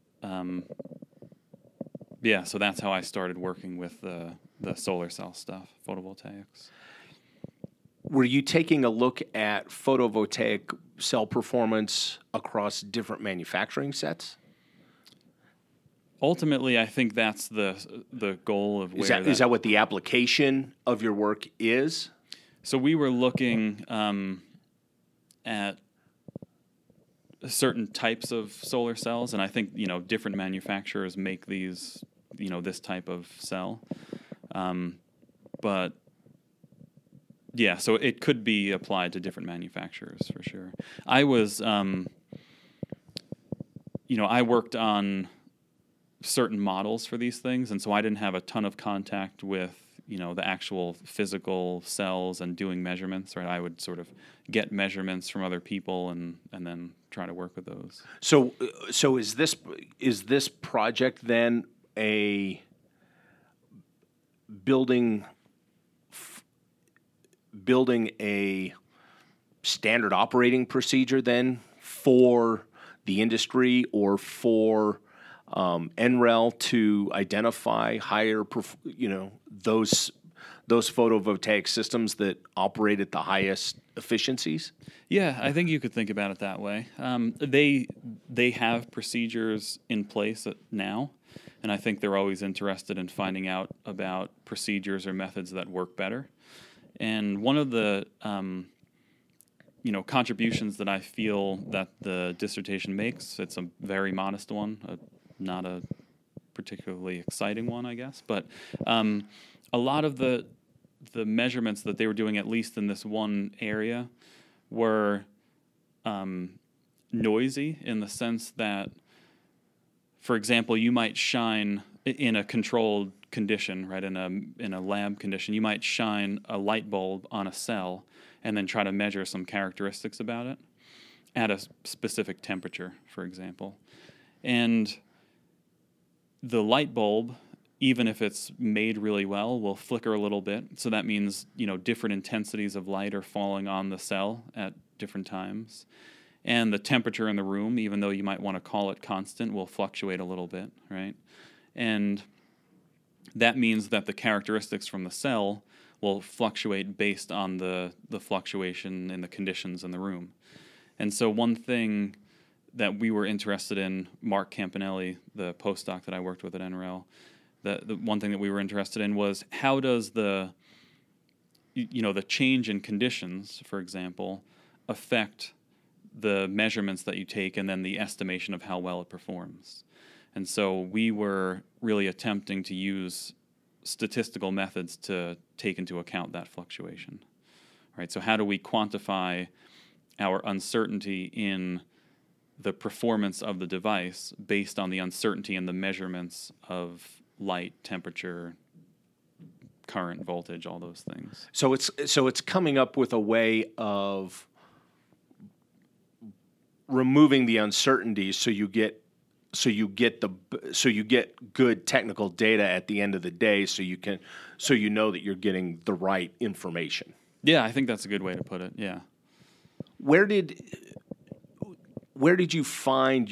so that's how I started working with the solar cell stuff, photovoltaics. Were you taking a look at photovoltaic cell performance across different manufacturing sets? Ultimately, I think that's the goal of where is that what the application of your work is? So we were looking at certain types of solar cells, and I think different manufacturers make these this type of cell, but yeah, so it could be applied to different manufacturers for sure. I was I worked on certain models for these things, and so I didn't have a ton of contact with the actual physical cells and doing measurements, right? I would sort of get measurements from other people and then try to work with those. So is this project then a building a standard operating procedure then for the industry or for NREL to identify higher, those photovoltaic systems that operate at the highest efficiencies? Yeah, I think you could think about it that way. They have procedures in place now, and I think they're always interested in finding out about procedures or methods that work better. And one of the contributions that I feel that the dissertation makes, it's a very modest one, not a particularly exciting one, I guess, but a lot of the measurements that they were doing, at least in this one area, were noisy in the sense that, for example, you might shine in a controlled condition, right? In a lab condition, you might shine a light bulb on a cell and then try to measure some characteristics about it at a specific temperature, for example. And the light bulb, even if it's made really well, will flicker a little bit. So that means, different intensities of light are falling on the cell at different times. And the temperature in the room, even though you might want to call it constant, will fluctuate a little bit, right? And that means that the characteristics from the cell will fluctuate based on the fluctuation in the conditions in the room. And so one thing that we were interested in, Mark Campanelli, the postdoc that I worked with at NREL, the one thing that we were interested in was how does the change in conditions, for example, affect the measurements that you take and then the estimation of how well it performs. And so we were really attempting to use statistical methods to take into account that fluctuation, right? So how do we quantify our uncertainty in the performance of the device based on the uncertainty in the measurements of light, temperature, current, voltage, all those things. So it's coming up with a way of removing the uncertainties so you get good technical data at the end of the day so you know that you're getting the right information. Yeah, I think that's a good way to put it. Yeah. Where did you find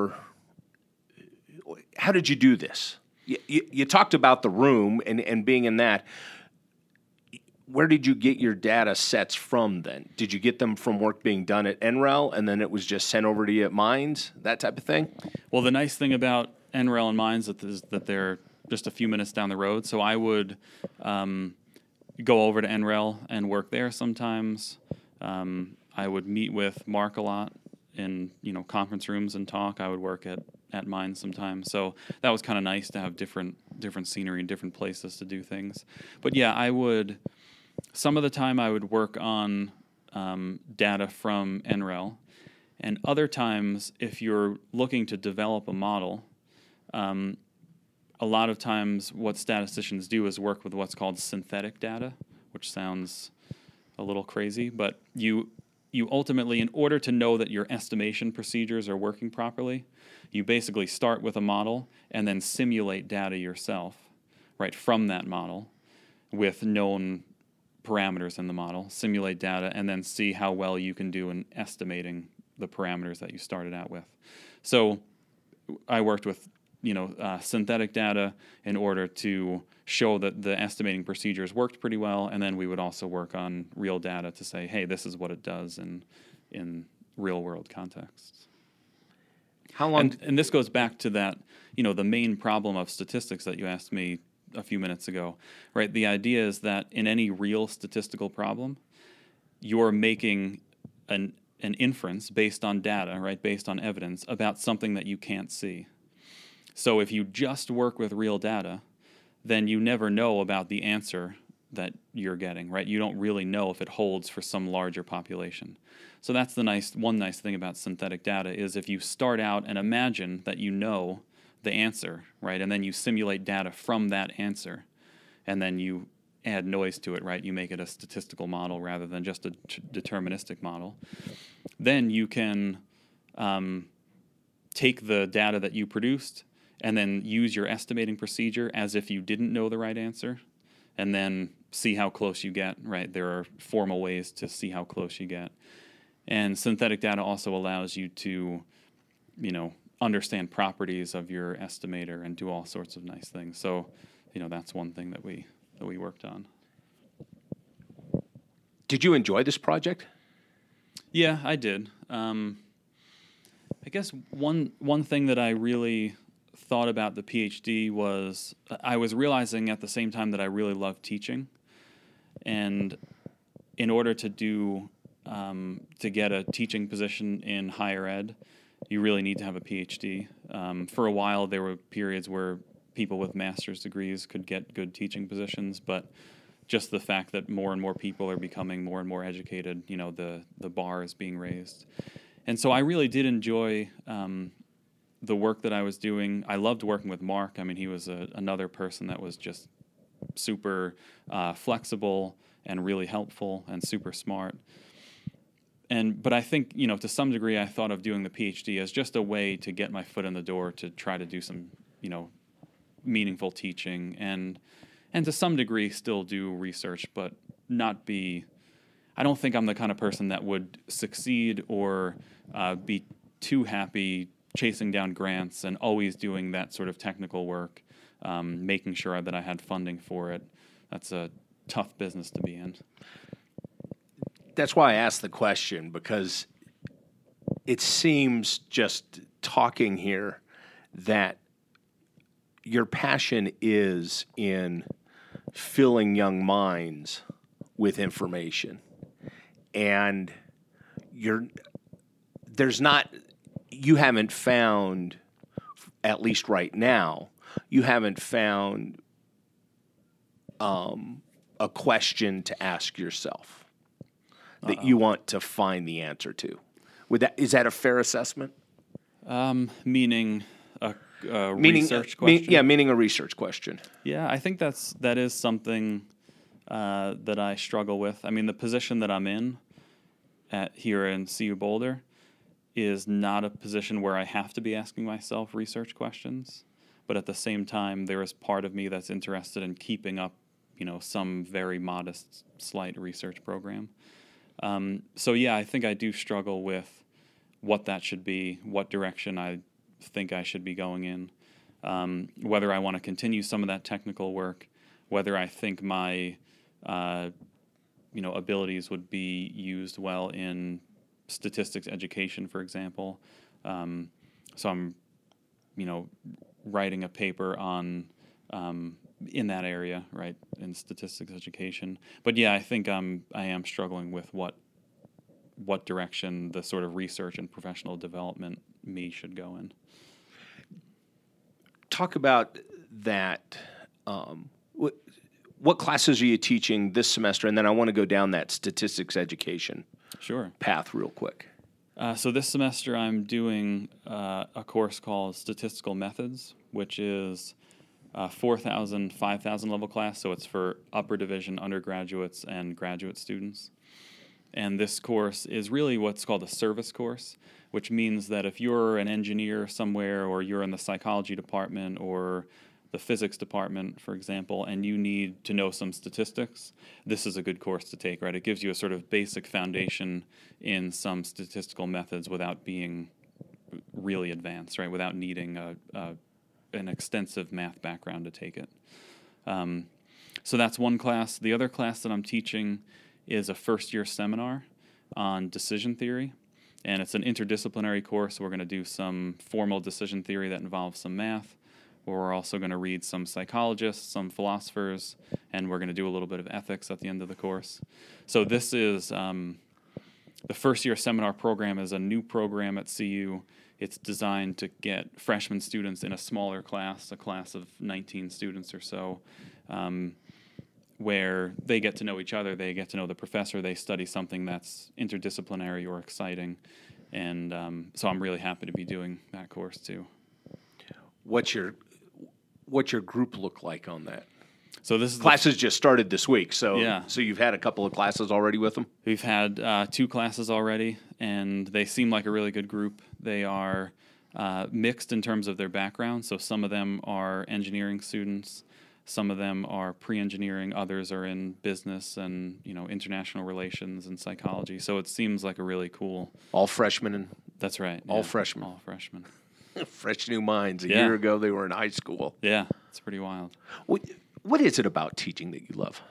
how did you do this? You talked about the room and being in that. Where did you get your data sets from then? Did you get them from work being done at NREL and then it was just sent over to you at Mines, that type of thing? Well, the nice thing about NREL and Mines is that they're just a few minutes down the road. So I would go over to NREL and work there sometimes. I would meet with Mark a lot in conference rooms and talk. I would work at mine sometimes, so that was kind of nice to have different scenery and different places to do things. But yeah, some of the time I would work on data from NREL, and other times if you're looking to develop a model, a lot of times what statisticians do is work with what's called synthetic data, which sounds a little crazy, but you ultimately, in order to know that your estimation procedures are working properly, you basically start with a model and then simulate data yourself, right, from that model with known parameters in the model, simulate data, and then see how well you can do in estimating the parameters that you started out with. So I worked with synthetic data in order to show that the estimating procedures worked pretty well, and then we would also work on real data to say, hey, this is what it does in real-world contexts. How long? And this goes back to that, the main problem of statistics that you asked me a few minutes ago, right? The idea is that in any real statistical problem, you're making an inference based on data, right, based on evidence about something that you can't see. So if you just work with real data, then you never know about the answer that you're getting, right? You don't really know if it holds for some larger population. So that's one nice thing about synthetic data is if you start out and imagine that you know the answer, right, and then you simulate data from that answer, and then you add noise to it, right? You make it a statistical model rather than just a deterministic model. Then you can take the data that you produced and then use your estimating procedure as if you didn't know the right answer, and then see how close you get, right? There are formal ways to see how close you get. And synthetic data also allows you to, understand properties of your estimator and do all sorts of nice things. So, that's one thing that we worked on. Did you enjoy this project? Yeah, I did. I guess one thing that I really thought about the PhD was I was realizing at the same time that I really loved teaching, and in order to get a teaching position in higher ed, you really need to have a PhD. For a while, there were periods where people with master's degrees could get good teaching positions, but just the fact that more and more people are becoming more and more educated, the bar is being raised. And so I really did enjoy the work that I was doing. I loved working with Mark. I mean, he was another person that was just super flexible and really helpful and super smart. But I think, to some degree, I thought of doing the PhD as just a way to get my foot in the door to try to do some, meaningful teaching and to some degree still do research, but not be. I don't think I'm the kind of person that would succeed or be too happy chasing down grants and always doing that sort of technical work, making sure that I had funding for it. That's a tough business to be in. That's why I asked the question, because it seems, just talking here, that your passion is in filling young minds with information. And you haven't found, at least right now, you haven't found a question to ask yourself that you want to find the answer to. Is that a fair assessment? Meaning a research question? Meaning a research question. Yeah, I think that is something that I struggle with. I mean, the position that I'm in here in CU Boulder is not a position where I have to be asking myself research questions, but at the same time, there is part of me that's interested in keeping up, some very modest, slight research program. So yeah, I think I do struggle with what that should be, what direction I think I should be going in, whether I want to continue some of that technical work, whether I think my abilities would be used well in statistics education, for example. So I'm, writing a paper on in that area, right, in statistics education. But yeah, I think I am struggling with what what direction the sort of research and professional development me should go in. Talk about that. What classes are you teaching this semester? And then I want to go down that statistics education path real quick. So this semester I'm doing a course called Statistical Methods, which is 4,000, 5,000 level class. So it's for upper division undergraduates and graduate students. And this course is really what's called a service course, which means that if you're an engineer somewhere, or you're in the psychology department or the physics department, for example, and you need to know some statistics, this is a good course to take, right? It gives you a sort of basic foundation in some statistical methods without being really advanced, right? Without needing an extensive math background to take it. So that's one class. The other class that I'm teaching is a first-year seminar on decision theory, and it's an interdisciplinary course. We're going to do some formal decision theory that involves some math. We're also going to read some psychologists, some philosophers, and we're going to do a little bit of ethics at the end of the course. So this is the first-year seminar program is a new program at CU. It's designed to get freshman students in a smaller class, a class of 19 students or so, where they get to know each other, they get to know the professor, they study something that's interdisciplinary or exciting. And so I'm really happy to be doing that course too. What's your group look like on that? So this is classes just started this week, so yeah. So you've had a couple of classes already with them? We've had 2 classes already, and they seem like a really good group. They are mixed in terms of their background, so some of them are engineering students, some of them are pre-engineering, others are in business and international relations and psychology. So it seems like a really cool. All freshmen. That's right. All freshmen. All freshmen. Fresh new minds. A year ago, they were in high school. Yeah, it's pretty wild. What is it about teaching that you love?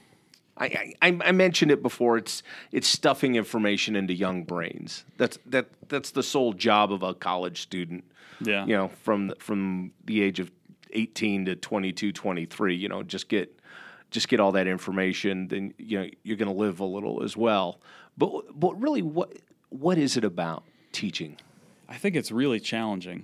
I mentioned it before. It's stuffing information into young brains. That's the sole job of a college student. Yeah. From the age of 18 to 22, 23. Just get all that information. Then you're going to live a little as well. But really, what is it about teaching? I think it's really challenging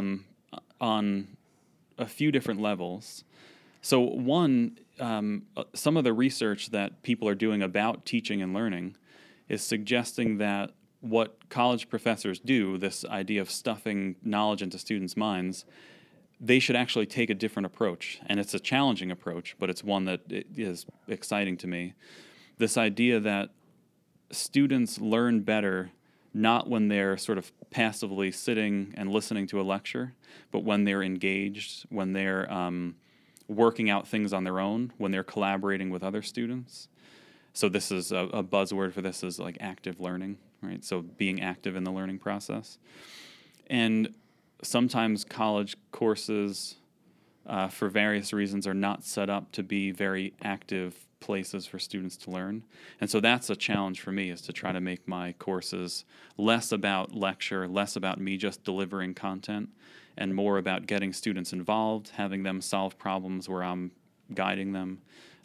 on a few different levels. So one, some of the research that people are doing about teaching and learning is suggesting that what college professors do, this idea of stuffing knowledge into students' minds, they should actually take a different approach. And it's a challenging approach, but it's one that is exciting to me. This idea that students learn better not when they're sort of passively sitting and listening to a lecture, but when they're engaged, when they're working out things on their own, when they're collaborating with other students. So this is a buzzword for this is like active learning, right? So being active in the learning process. And sometimes college courses, for various reasons, are not set up to be very active places for students to learn. And so that's a challenge for me, is to try to make my courses less about lecture, less about me just delivering content, and more about getting students involved, having them solve problems where I'm guiding them,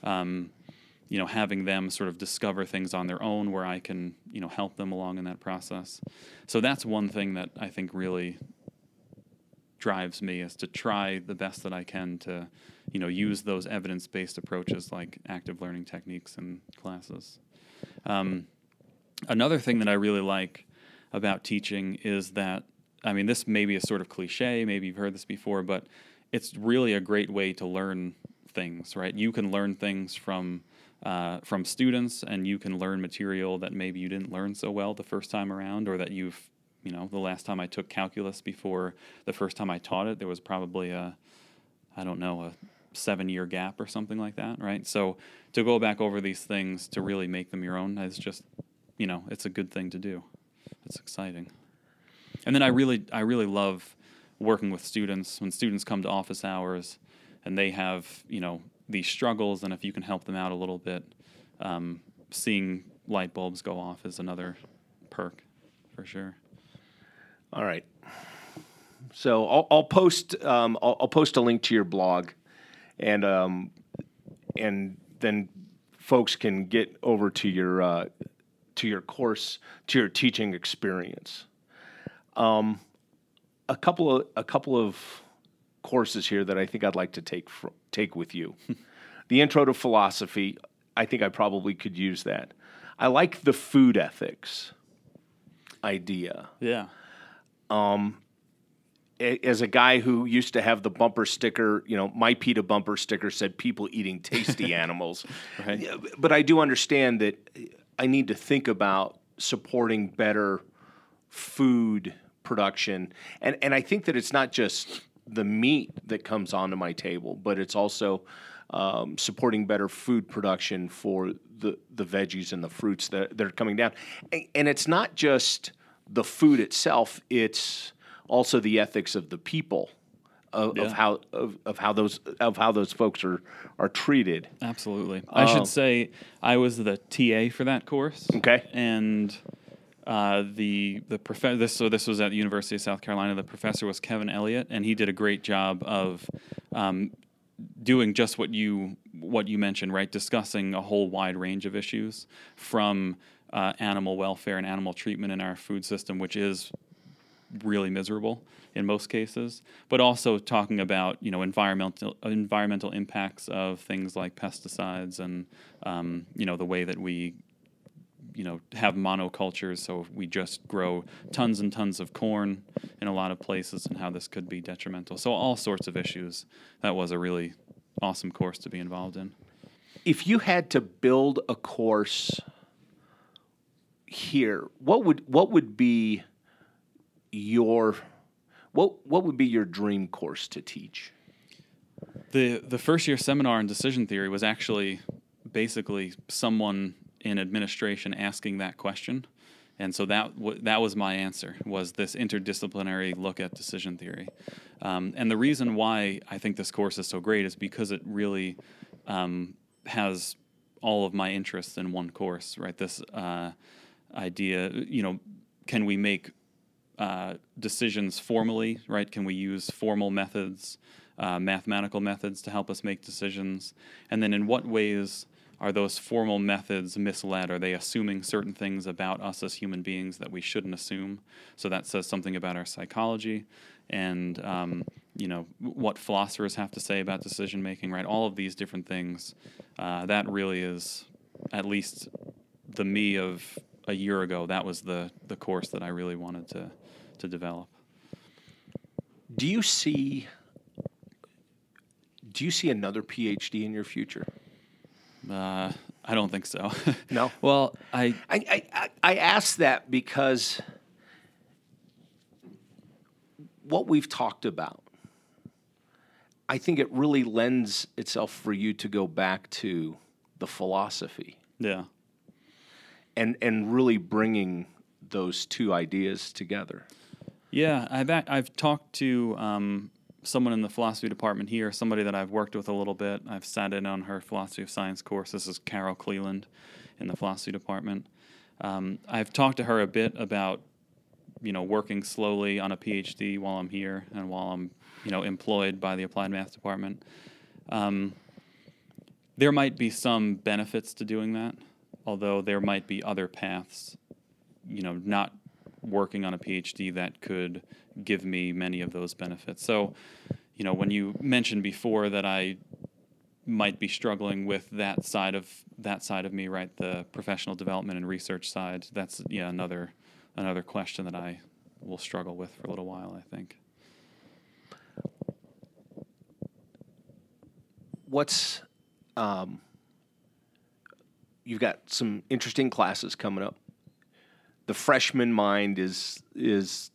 having them sort of discover things on their own where I can, help them along in that process. So that's one thing that I think really drives me, is to try the best that I can to use those evidence-based approaches like active learning techniques in classes. Another thing that I really like about teaching is that, this may be a sort of cliche, maybe you've heard this before, but it's really a great way to learn things, right? You can learn things from students, and you can learn material that maybe you didn't learn so well the first time around, or that you've, the last time I took calculus before the first time I taught it, there was probably a 7-year gap or something like that, right? So to go back over these things, to really make them your own, is just, it's a good thing to do. It's exciting. And then I really love working with students. When students come to office hours and they have, these struggles, and if you can help them out a little bit, seeing light bulbs go off is another perk for sure. All right. So I'll post a link to your blog, and then folks can get over to your your course, to your teaching experience. A couple of courses here that I think I'd like to take with you. The Intro to Philosophy, I think I probably could use that. I like the food ethics idea. Yeah. As a guy who used to have the bumper sticker, my PETA bumper sticker said people eating tasty animals. Right. But I do understand that I need to think about supporting better food production. And I think that it's not just the meat that comes onto my table, but it's also supporting better food production for the veggies and the fruits that are coming down. And it's not just the food itself, it's also the ethics of the people of how those folks are treated. Absolutely. I should say I was the TA for that course. Okay. And the professor. This was at the University of South Carolina. The professor was Kevin Elliott, and he did a great job of doing just what you mentioned, right? Discussing a whole wide range of issues, from animal welfare and animal treatment in our food system, which is really miserable in most cases, but also talking about environmental impacts of things like pesticides and the way that we have monocultures, so we just grow tons and tons of corn in a lot of places, and how this could be detrimental. So all sorts of issues. That was a really awesome course to be involved in. If you had to build a course here, what would be your dream course to teach? The first year seminar in decision theory was actually basically someone in administration asking that question, and so that was my answer, was this interdisciplinary look at decision theory. And the reason why I think this course is so great is because it really has all of my interests in one course, right? This idea, can we make decisions formally, right? Can we use formal methods, mathematical methods to help us make decisions? And then in what ways are those formal methods misled? Are they assuming certain things about us as human beings that we shouldn't assume? So that says something about our psychology and, what philosophers have to say about decision making, right? All of these different things. That really is, at least the me of a year ago, that was the course that I really wanted to develop. Do you see another PhD in your future? I don't think so. No? Well, I ask that because what we've talked about, I think it really lends itself for you to go back to the philosophy. Yeah. And really bringing those two ideas together. Yeah, I've talked to someone in the philosophy department here, somebody that I've worked with a little bit. I've sat in on her philosophy of science course. This is Carol Cleland in the philosophy department. I've talked to her a bit about, working slowly on a PhD while I'm here and while I'm, employed by the applied math department. There might be some benefits to doing that, although there might be other paths, not working on a PhD that could give me many of those benefits. So, when you mentioned before that I might be struggling with that side of me, right, the professional development and research side, that's another question that I will struggle with for a little while, I think. You've got some interesting classes coming up. The freshman mind is as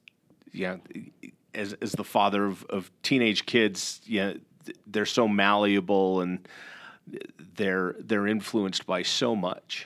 the father of teenage kids, they're so malleable and they're influenced by so much.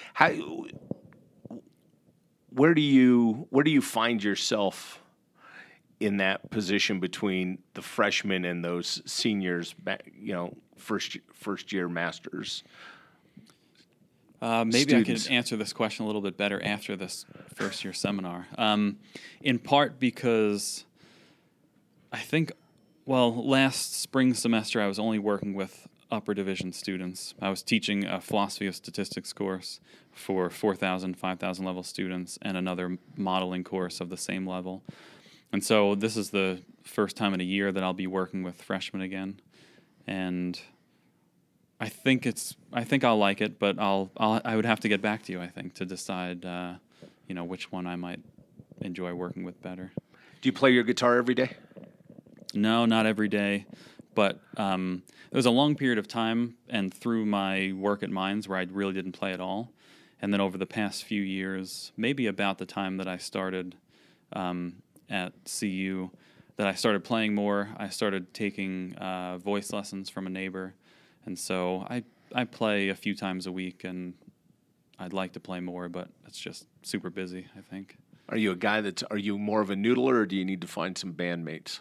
Where do you find yourself in that position between the freshmen and those seniors, first year masters? Maybe students? I could answer this question a little bit better after this first year seminar. In part because I think, last spring semester I was only working with upper division students. I was teaching a philosophy of statistics course for 4,000, 5,000 level students and another modeling course of the same level. And so this is the first time in a year that I'll be working with freshmen again. And I think I'll like it, but I would have to get back to you, I think, to decide which one I might enjoy working with better. Do you play your guitar every day? No, not every day. But there was a long period of time and through my work at Mines where I really didn't play at all. And then over the past few years, maybe about the time that I started at CU, that I started playing more. I started taking voice lessons from a neighbor. And so I play a few times a week, and I'd like to play more, but it's just super busy, I think. Are you a guy are you more of a noodler, or do you need to find some bandmates?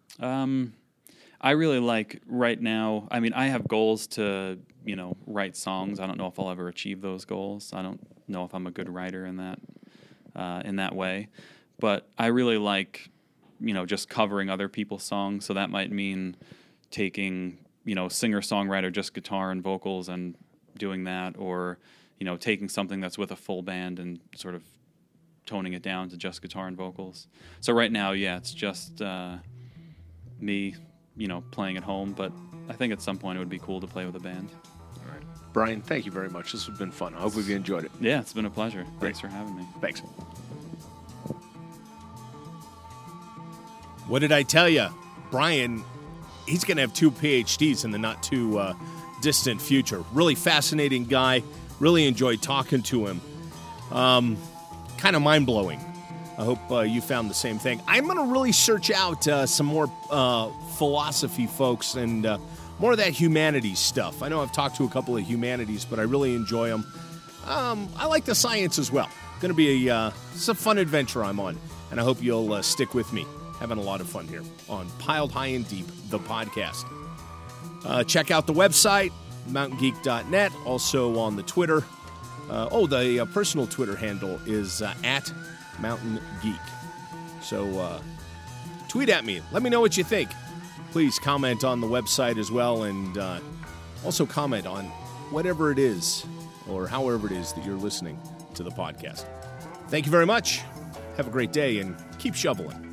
I really like right now. I mean, I have goals to, write songs. I don't know if I'll ever achieve those goals. I don't know if I'm a good writer in that way. But I really like, just covering other people's songs. So that might mean taking, singer-songwriter, just guitar and vocals and doing that, or, taking something that's with a full band and sort of toning it down to just guitar and vocals. So right now, yeah, it's just me, playing at home, but I think at some point it would be cool to play with a band. All right. Brian, thank you very much. This has been fun. I hope you enjoyed it. Yeah, it's been a pleasure. Great. Thanks for having me. Thanks. What did I tell you? Brian, he's going to have 2 PhDs in the not too distant future. Really fascinating guy. Really enjoyed talking to him. Kind of mind-blowing. I hope you found the same thing. I'm going to really search out some more philosophy folks and more of that humanities stuff. I know I've talked to a couple of humanities, but I really enjoy them. I like the science as well. Going to be it's a fun adventure I'm on, and I hope you'll stick with me. Having a lot of fun here on Piled High and Deep, the podcast. Check out the website, mountaingeek.net, also on the Twitter. The personal Twitter handle is at Mountain Geek. So tweet at me. Let me know what you think. Please comment on the website as well, and also comment on whatever it is or however it is that you're listening to the podcast. Thank you very much. Have a great day, and keep shoveling.